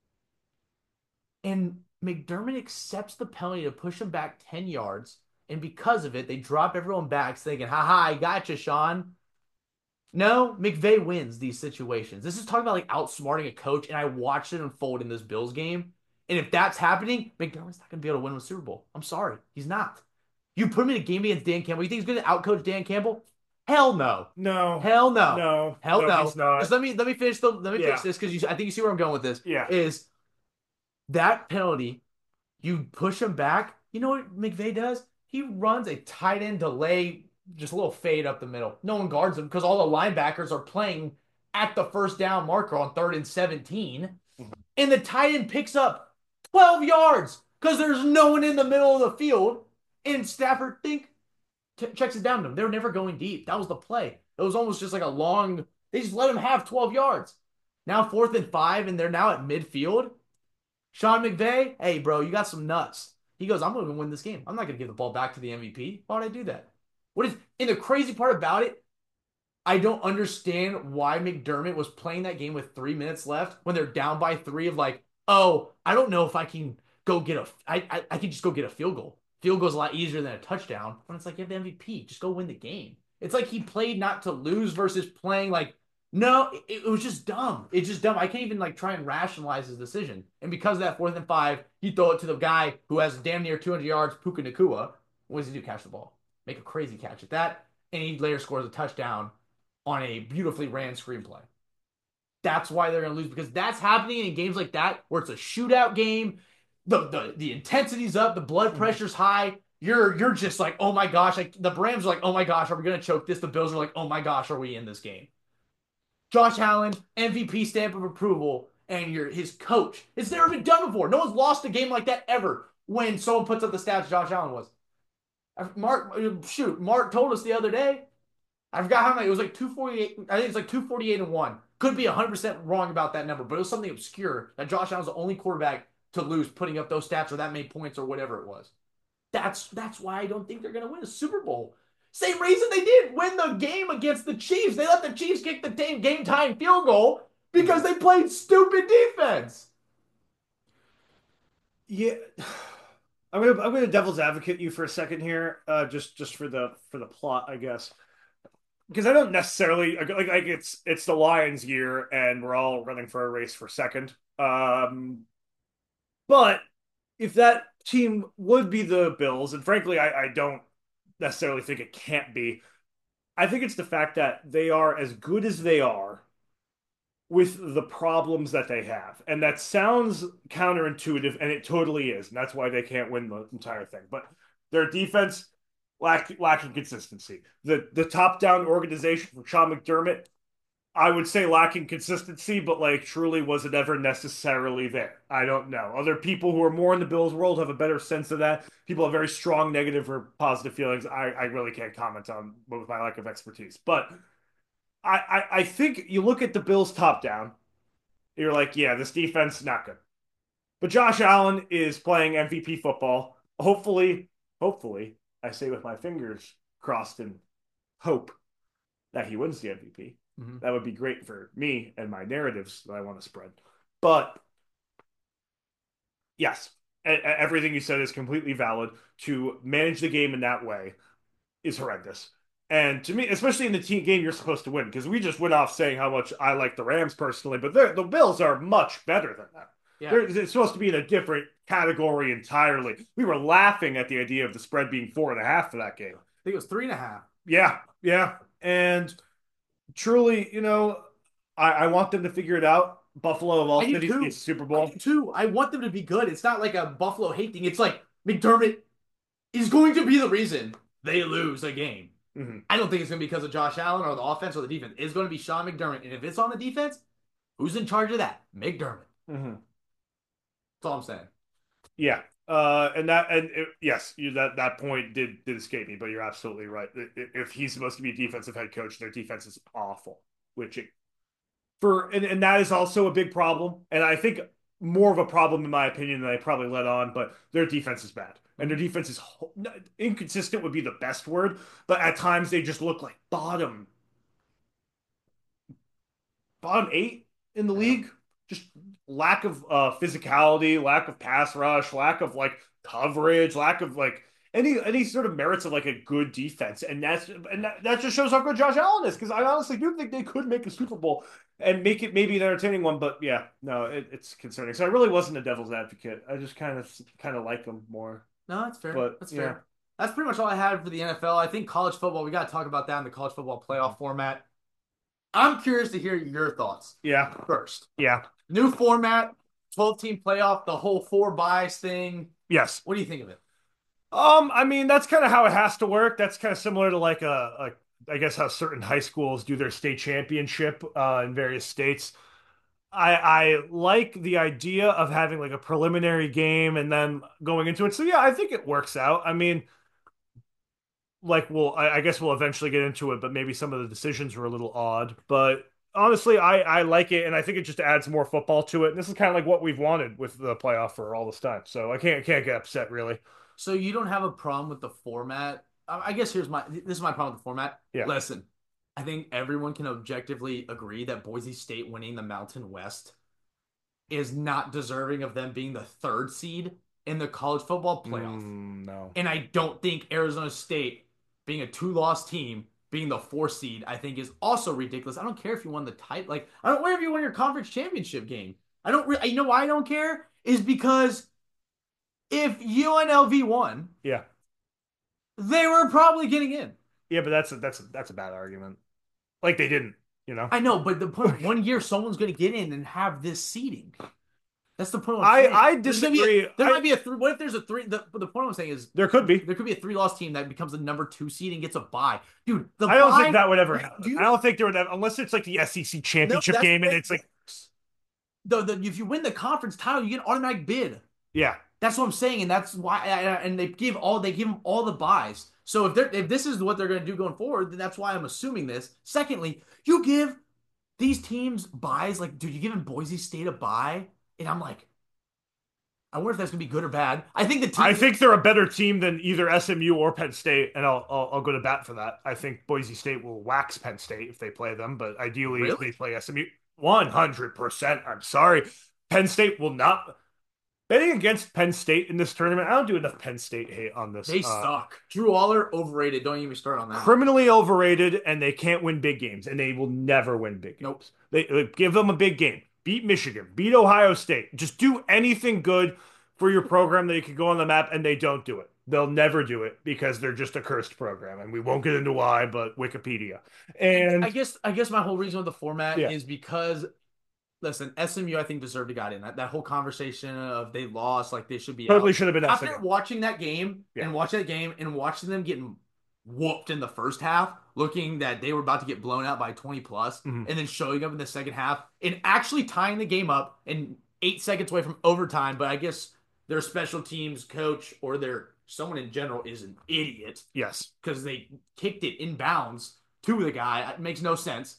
And McDermott accepts the penalty to push him back 10 yards. And because of it, they drop everyone back thinking, haha, I got you, Sean. No, McVay wins these situations. This is talking about like outsmarting a coach, and I watched it unfold in this Bills game. And if that's happening, McDermott's not going to be able to win a Super Bowl. I'm sorry. He's not. You put him in a game against Dan Campbell. You think he's going to outcoach Dan Campbell? Hell no. No. Hell no. No. Hell no. He's not. Just let me finish finish this because I think you see where I'm going with this. Yeah. Is that penalty, you push him back. You know what McVay does? He runs a tight end delay, just a little fade up the middle. No one guards him because all the linebackers are playing at the 1st down marker on 3rd and 17. And the tight end picks up 12 yards because there's no one in the middle of the field. And Stafford checks it down to them. They were never going deep. That was the play. It was almost just like a long, they just let him have 12 yards. Now 4th and 5, and they're now at midfield. Sean McVay, hey, bro, you got some nuts. He goes, I'm going to win this game. I'm not going to give the ball back to the MVP. Why would I do that? And the crazy part about it, I don't understand why McDermott was playing that game with 3 minutes left when they're down by 3 of like, oh, I don't know if I can go get I can just go get a field goal. Field goal's a lot easier than a touchdown. When it's like, you have the MVP, just go win the game. It's like he played not to lose versus playing like No, it was just dumb. It's just dumb. I can't even like try and rationalize his decision. And because of that 4th and 5, he throw it to the guy who has damn near 200 yards, Puka Nakua. What does he do? Catch the ball. Make a crazy catch at that. And he later scores a touchdown on a beautifully ran screenplay. That's why they're going to lose because that's happening in games like that where it's a shootout game. The intensity's up, the blood pressure's high. You're just like, oh my gosh. Like the Rams are like, oh my gosh, are we going to choke this? The Bills are like, oh my gosh, are we in this game? Josh Allen, MVP stamp of approval, and you're his coach. It's never been done before. No one's lost a game like that ever when someone puts up the stats Josh Allen was. Mark told us the other day. I forgot how many. It was like 248. I think it's like 248 and one. Could be 100% wrong about that number, but it was something obscure that Josh Allen's the only quarterback to lose putting up those stats or that many points or whatever it was. That's why I don't think they're going to win a Super Bowl. Same reason they did win the game against the Chiefs. They let the Chiefs kick the game time field goal because they played stupid defense. Yeah. I'm gonna devil's advocate you for a second here, just for the plot, I guess, because I don't necessarily like it's the Lions' year, and we're all running for a race for second. But if that team would be the Bills, and frankly, I don't necessarily think it can't be. I think it's the fact that they are as good as they are with the problems that they have. And that sounds counterintuitive, and it totally is. And that's why they can't win the entire thing. But their defense lacking consistency. The top down organization for Sean McDermott, I would say lacking consistency, but like truly was it ever necessarily there? I don't know. Other people who are more in the Bills world have a better sense of that. People have very strong negative or positive feelings. I really can't comment on with my lack of expertise. But I think you look at the Bills top down, you're like, yeah, this defense not good. But Josh Allen is playing MVP football. Hopefully, I say with my fingers crossed and hope that he wins the MVP. Mm-hmm. That would be great for me and my narratives that I want to spread. But yes, everything you said is completely valid. To manage the game in that way is horrendous. And to me, especially in the team game you're supposed to win, because we just went off saying how much I like the Rams personally, but the Bills are much better than that. Yeah. It's supposed to be in a different category entirely. We were laughing at the idea of the spread being 4.5 for that game. I think it was 3.5. Yeah, yeah. And truly, I want them to figure it out. Buffalo of all cities needs Super Bowl. Too. I want them to be good. It's not like a Buffalo hate thing. It's like McDermott is going to be the reason they lose a game. Mm-hmm. I don't think it's going to be because of Josh Allen or the offense or the defense. It's going to be Sean McDermott. And if it's on the defense, who's in charge of that? McDermott. Mm-hmm. That's all I'm saying. Yeah. Yes, that point did escape me, but you're absolutely right. If he's supposed to be a defensive head coach, their defense is awful, which and that is also a big problem. And I think more of a problem, in my opinion, than I probably let on. But their defense is bad, and their defense is inconsistent would be the best word. But at times they just look like bottom 8 in the league. Just lack of physicality, lack of pass rush, lack of like coverage, lack of like any sort of merits of like a good defense, and that just shows how good Josh Allen is. Because I honestly do think they could make a Super Bowl and make it maybe an entertaining one. But yeah, no, it's concerning. So I really wasn't a devil's advocate. I just kind of like them more. No, that's fair. But That's yeah. fair. That's pretty much all I had for the NFL. I think college football, we got to talk about that in the college football playoff format. I'm curious to hear your thoughts. Yeah. First. Yeah. New format, 12-team playoff, the whole 4 byes thing. Yes. What do you think of it? I mean, that's kind of how it has to work. That's kind of similar to like I guess how certain high schools do their state championship in various states. I like the idea of having like a preliminary game and then going into it. So yeah, I think it works out. I mean, like I guess we'll eventually get into it, but maybe some of the decisions were a little odd. But honestly, I like it, and I think it just adds more football to it. And this is kind of like what we've wanted with the playoff for all this time. So I can't get upset really. So you don't have a problem with the format? I guess this is my problem with the format. Yeah. Listen, I think everyone can objectively agree that Boise State winning the Mountain West is not deserving of them being the 3rd seed in the college football playoff. No. And I don't think Arizona State being a 2-loss team being the 4th seed, I think is also ridiculous. I don't care if you won the title. Like, I don't care if you won your conference championship game. I don't really, you know why I don't care? Is because if UNLV won, Yeah. they were probably getting in. Yeah, but that's a bad argument. Like they didn't, you know. I know, but the point, 1 year someone's going to get in and have this seating. That's the point I'm I saying. I There's gonna be a, disagree. there might be a three. What if there's a three? The point I'm saying is There could be. there could be a 3-loss team that becomes the number 2 seed and gets a bye. Dude, the I don't think bye. that would ever Do happen. you I don't think there would ever, unless it's like the SEC no? championship That's game the and thing. it's like, The if you win the conference title, you get an automatic bid. yeah, That's what I'm saying, and that's why. And they give them all the buys. So if this is what they're going to do going forward, then that's why I'm assuming this. Secondly, you give these teams buys. Like, dude, you giving Boise State a buy, and I'm like, I wonder if that's gonna be good or bad. I think the I team. think they're a better team than either SMU or Penn State, and I'll go to bat for that. I think Boise State will wax Penn State if they play them, but ideally if Really? they play SMU, 100%. I'm sorry, Penn State will not. Betting against Penn State in this tournament, I don't do enough Penn State hate on this. They suck. Drew Aller overrated. Don't even start on that. Criminally overrated, and they can't win big games, and they will never win big Nope. games. They give them a big game, beat Michigan, beat Ohio State, just do anything good for your program that you could go on the map, and they don't do it. They'll never do it because they're just a cursed program, and we won't get into why, but Wikipedia. I And guess my whole reason with the format yeah, is because listen, SMU I think deserved to got in. That whole conversation of they lost, like they should be totally out. should have been After SMU. watching that game Yeah. and watching them getting whooped in the first half, looking that they were about to get blown out by 20 plus, Mhm. and then showing up in the second half and actually tying the game up and 8 seconds away from overtime. But I guess their special teams coach or their someone in general is an idiot Yes. because they kicked it inbounds to the guy. It makes no sense.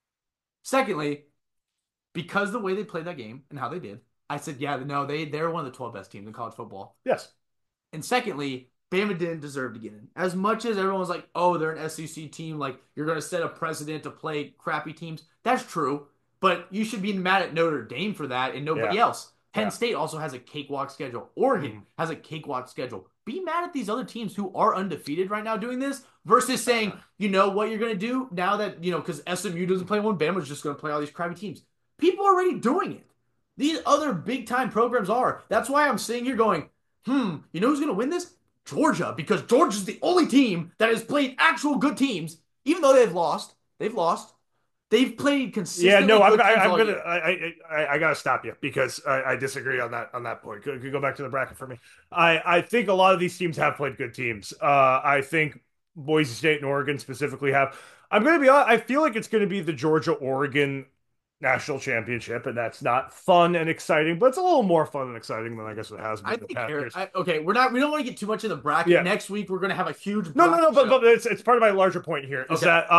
Secondly, because the way they played that game and how they did, I said, yeah, no, they're one of the 12 best teams in college football. Yes. And secondly, Bama didn't deserve to get in. As much as everyone's like, oh, they're an SEC team, like you're going to set a precedent to play crappy teams. That's true, but you should be mad at Notre Dame for that and nobody Yeah. else. Penn Yeah. State also has a cakewalk schedule. Oregon has a cakewalk schedule. Be mad at these other teams who are undefeated right now doing this versus saying, you know what you're going to do now that, because SMU doesn't play one, Bama's just going to play all these crappy teams. People are already doing it. These other big time programs are. That's why I'm sitting here going, you know who's going to win this? Georgia, because Georgia's the only team that has played actual good teams, even though they've lost. They've lost. They've played Yeah, consistently no, good teams I'm all gonna, year. I gotta stop you because I disagree on that point. Could go back to the bracket for me. I think a lot of these teams have played good teams. I think Boise State and Oregon specifically have. I'm gonna be honest, I feel like it's gonna be the Georgia Oregon national championship, and that's not fun and exciting, but it's a little more fun and exciting than I guess it has been I in the think past years. okay, we don't want to get too much in the bracket. Yeah, Next week we're gonna have a huge no, bracket but show. it's part of my larger point here is Okay. that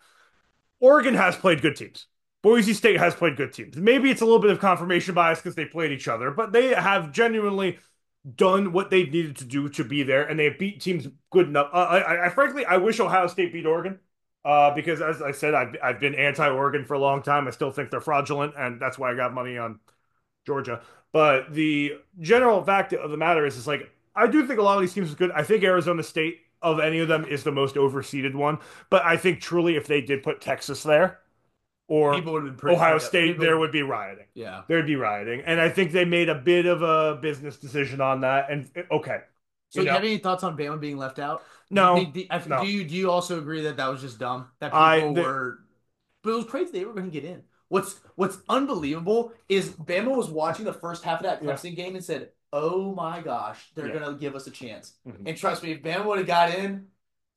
Oregon has played good teams. Boise State has played good teams. Maybe it's a little bit of confirmation bias because they played each other, but they have genuinely done what they needed to do to be there, and they have beat teams good enough. I frankly, I wish Ohio State beat Oregon, because as I said, I've been anti-Oregon for a long time. I still think they're fraudulent, and that's why I got money on Georgia. But the general fact of the matter is like I do think a lot of these teams are good. I think Arizona State of any of them is the most overseeded one, but I think truly if they did put Texas there or People would have been pretty Ohio fired up. State, there would be rioting. Yeah. There'd be rioting, and I think they made a bit of a business decision on that. And okay, So, you have any thoughts on Bama being left out? no, Do no. you also agree that that was just dumb? That I people the, were, but it was crazy they were going to get in. What's unbelievable is Bama was watching the first half of that Yeah. Clemson game and said, "Oh my gosh, they're Yeah. going to give us a chance." Mhm. And trust me, if Bama would have got in,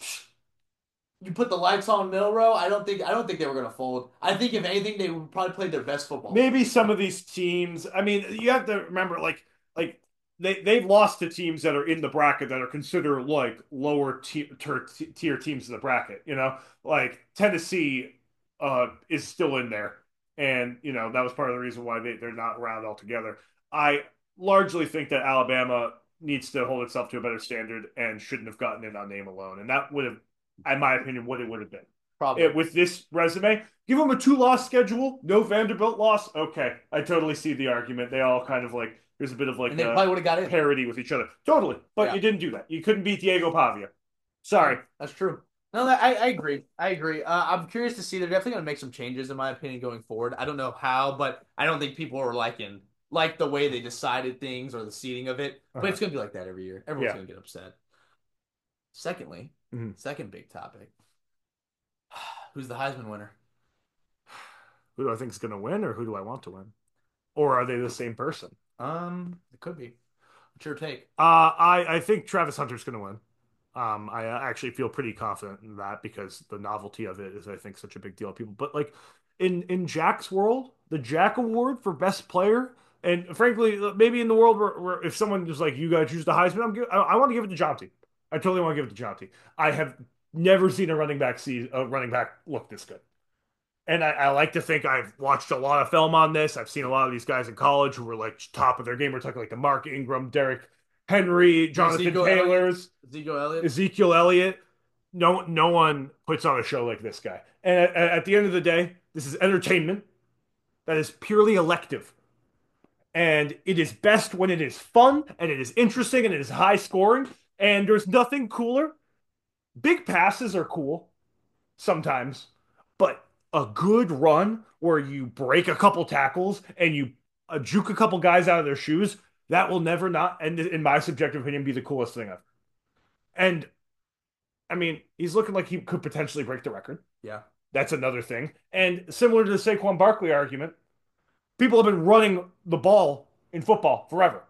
you put the lights on Milrow. I don't think they were going to fold. I think if anything, they would probably play their best football. maybe some of these teams. I mean, you have to remember, like they've lost to teams that are in the bracket that are considered like lower tier teams in the bracket. Like Tennessee is still in there, and that was part of the reason why they're not around altogether. I largely think that Alabama needs to hold itself to a better standard and shouldn't have gotten in on name alone, and that would have, in my opinion, what it would have been. Probably. With this resume, give them a 2-loss schedule, no Vanderbilt loss. Okay, I totally see the argument. They all kind of like there's a bit of like And they probably would have got in. parity with each other. Totally, but Yeah. you didn't do that. You couldn't beat Diego Pavia. Sorry. That's true. No, I agree. I agree. I'm curious to see. They're definitely going to make some changes, in my opinion, going forward. I don't know how, but I don't think people are like the way they decided things or the seating of it. But Uh-huh. it's going to be like that every year. Everyone's Yeah. going to get upset. Secondly, Mhm. second big topic: who's the Heisman winner? Who do I think is going to win, or who do I want to win? Or are they the same person? It could be. What's your take? I think Travis Hunter's going to win. I actually feel pretty confident in that because the novelty of it is, I think, such a big deal to people. But like in Jack's world, the Jack Award for Best Player, and frankly, maybe in the world where if someone is like, you got to choose the Heisman, I want to give it to Jonty. I totally want to give it to Jonty. I have never seen a running back look this good. And I like to think I've watched a lot of film on this. I've seen a lot of these guys in college who were like top of their game. We're talking like the Mark Ingram, Derrick Henry, Jonathan Ezekiel Elliott. Taylor's, Ezekiel Elliott. Ezekiel Elliott. No one puts on a show like this guy. And at the end of the day, this is entertainment that is purely elective. And it is best when it is fun and it is interesting and it is high scoring. And there's nothing cooler. Big passes are cool sometimes, but a good run where you break a couple tackles and you juke a couple guys out of their shoes, that will never not, and in my subjective opinion, be the coolest thing ever. And I mean, he's looking like he could potentially break the record. Yeah. That's another thing. And similar to the Saquon Barkley argument, people have been running the ball in football forever.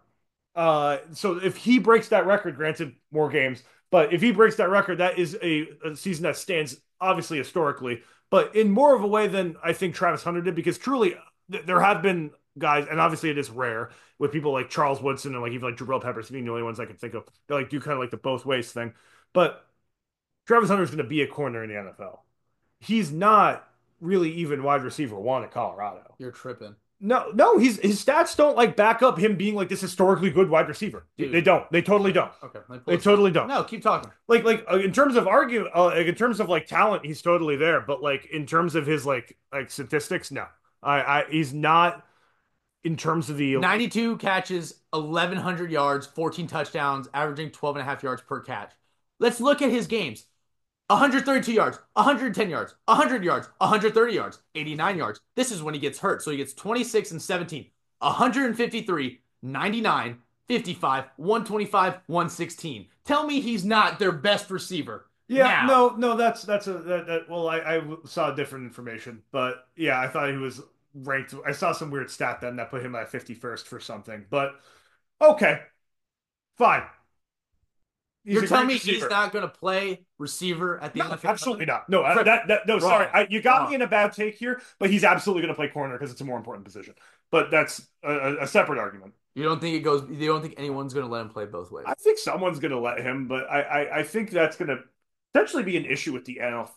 So if he breaks that record, granted more games, but if he breaks that record, that is a season that stands obviously historically, but in more of a way than I think Travis Hunter did, because truly there have been guys, and obviously it is rare with people like Charles Woodson and like even like Jabril Peppers being the only ones I can think of. They like do kind of like the both ways thing. But Travis Hunter is going to be a corner in the NFL. He's not really even wide receiver one at Colorado. You're tripping. No, his stats don't like back up him being like this historically good wide receiver. They Dude. don't. They totally don't. Okay, let me pull They this up. totally don't. No, keep talking. In terms of in terms of like talent, he's totally there. But like in terms of his like statistics, no. He's not in terms of the 92 catches, 1,100 yards, 14 touchdowns, averaging 12 and a half yards per catch. Let's look at his games. 132 yards, 110 yards, 100 yards, 130 yards, 89 yards. This is when he gets hurt. So he gets 26 and 17, 153, 99, 55, 125, 116. Tell me he's not their best receiver Yeah, now. no, well, I saw different information, but yeah, I thought he was ranked. I saw some weird stat then that put him at 51st for something, but okay, fine. He's You're a telling great me he's receiver. not going to play receiver at the No, NFL absolutely level? not. No, Tripping. no, sorry. Wrong. You got Wrong. me in a bad take here, but he's absolutely going to play corner because it's a more important position. But that's a separate argument. You don't think anyone's going to let him play both ways? I think someone's going to let him, but I think that's going to potentially be an issue with the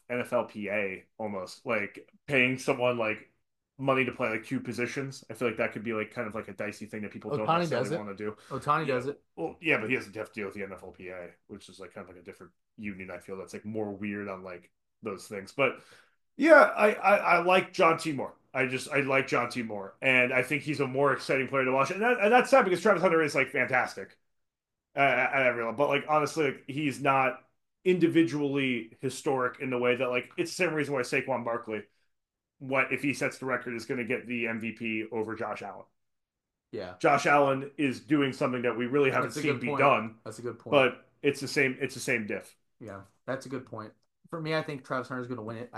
NFLPA almost like paying someone like money to play like two positions. I feel like that could be like kind of like a dicey thing that people don't Otani does necessarily it. want to do. Otani Yeah. does it. Well, yeah, but he doesn't have to deal with the NFLPA, which is like kind of like a different union. I feel that's like more weird on like those things. But yeah, I like John T. Moore. I like John T. Moore, and I think he's a more exciting player to watch. And that's sad because Travis Hunter is like fantastic at every level. But like honestly, like, he's not individually historic in the way that like it's the same reason why Saquon Barkley, what if he sets the record, is going to get the MVP over Josh Allen. Yeah. Josh Allen is doing something that we really haven't That's a seen good be point. done, That's a good point. but it's the same. It's the same diff. Yeah, that's a good point. For me, I think Travis Hunter's going to win it.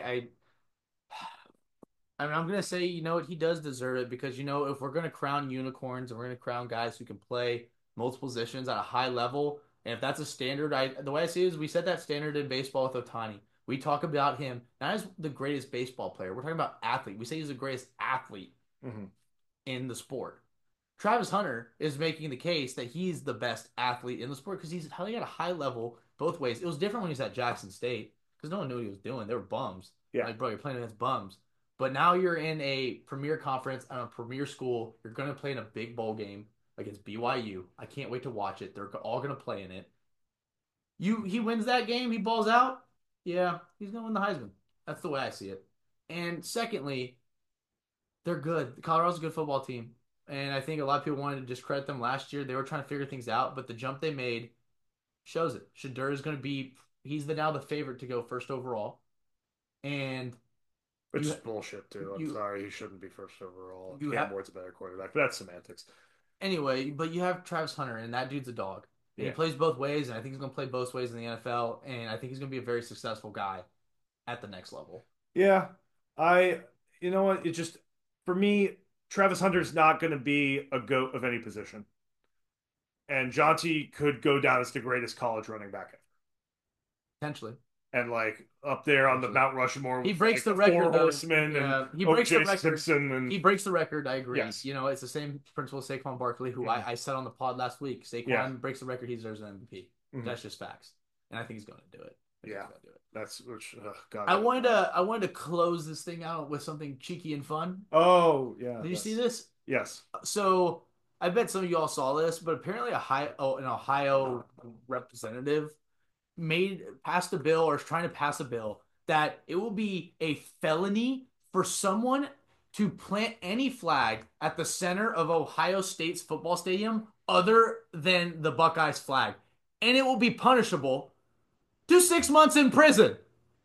I mean, I'm going to say, you know what, he does deserve it because, you know, if we're going to crown unicorns and we're going to crown guys who can play multiple positions at a high level, and if that's a standard, the way I see it is we set that standard in baseball with Otani. We talk about him not as the greatest baseball player. We're talking about athlete. We say he's the greatest athlete Mm-hmm. in the sport. Travis Hunter is making the case that he's the best athlete in the sport because he's playing at a high level both ways. It was different when he was at Jackson State because no one knew what he was doing. They were bums. Yeah. Like, bro, you're playing against bums. But now you're in a premier conference and a premier school. You're going to play in a big bowl game against BYU. I can't wait to watch it. They're all going to play in it. He wins that game. He balls out. Yeah, he's going to win the Heisman. That's the way I see it. And secondly, they're good. Colorado's a good football team. And I think a lot of people wanted to discredit them last year. They were trying to figure things out, but the jump they made shows it. Shadur is going to be he's now the favorite to go first overall. And Which you is bullshit too. I'm you sorry, he shouldn't be first overall. you Cam have Ward's a better quarterback, but that's semantics. anyway, but you have Travis Hunter, and that dude's a dog. And he Yeah. plays both ways, and I think he's gonna play both ways in the NFL, and I think he's gonna be a very successful guy at the next level. Yeah. I you know what? It just for me, Travis Hunter's not gonna be a GOAT of any position. And Jonty could go down as the greatest college running back ever. Potentially. And like up there on the Potentially. Mount Rushmore He with breaks like the the Four record though. Horsemen and Yeah, he breaks the OJ record. Simpson and He breaks the record. I agree. yes. You know, it's the same principle as Saquon Barkley, who Mhm. I said on the pod last week. Yeah. Saquon breaks the record, he deserves an MVP. Mhm. That's just facts, and I think he's going to do it. Yeah. Do it. That's which God. I wanted to close this thing out with something cheeky and fun. Oh, yeah. Did you Yes. see this? Yes. So I bet some of you all saw this, but apparently an Ohio representative made passed a bill or is trying to pass a bill that it will be a felony for someone to plant any flag at the center of Ohio State's football stadium other than the Buckeyes flag. And it will be punishable to 6 months in prison.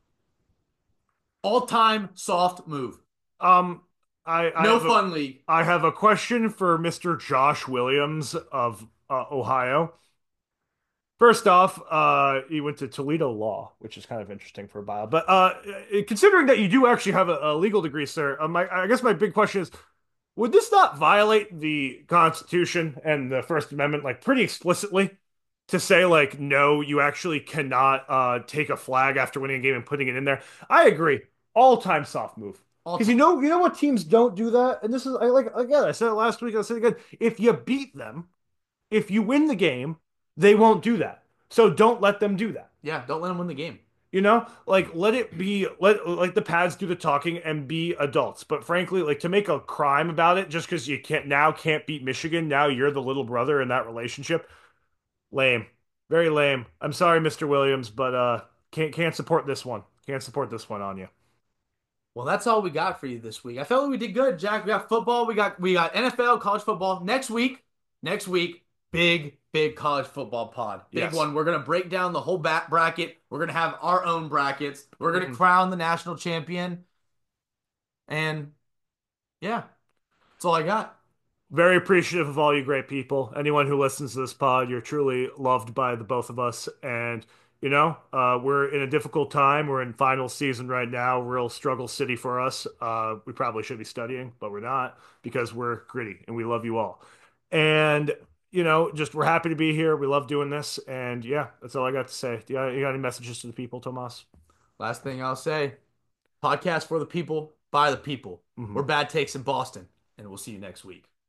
All time soft move. Um, I No have a fun league. I have a question for Mr. Josh Williams of Ohio. First off, he went to Toledo Law, which is kind of interesting for a bio. But considering that you do actually have a legal degree, sir, I guess my big question is, would this not violate the Constitution and the First Amendment like pretty explicitly to say like no, you actually cannot take a flag after winning a game and putting it in there? I agree. All-time soft move. All Because time. you know what teams don't do that, and this is I like again. I said it last week. I'll say it again. If you beat them, if you win the game, they won't do that. So don't let them do that. Yeah, don't let him win the game. You know, like let it be, let like the pads do the talking and be adults. But frankly, like to make a crime about it just because you can't beat Michigan, now you're the little brother in that relationship. Lame, very lame. I'm sorry, Mr. Williams, but can't support this one. Can't support this one on you. Well, that's all we got for you this week. I felt like we did good, Jack. We got football, we got NFL, college football. Next week, big college football pod. Big Yes. one. We're gonna break down the whole back bracket. We're gonna have our own brackets. We're gonna crown the national champion. And yeah, that's all I got. Very appreciative of all you great people. Anyone who listens to this pod, you're truly loved by the both of us. And, we're in a difficult time. We're in final season right now, real struggle city for us. We probably should be studying, but we're not because we're gritty and we love you all. And, just we're happy to be here. We love doing this. And yeah, that's all I got to say. You got any messages to the people, Tomas? Last thing I'll say: podcast for the people, by the people. Mhm. We're Bad Takes in Boston, and we'll see you next week.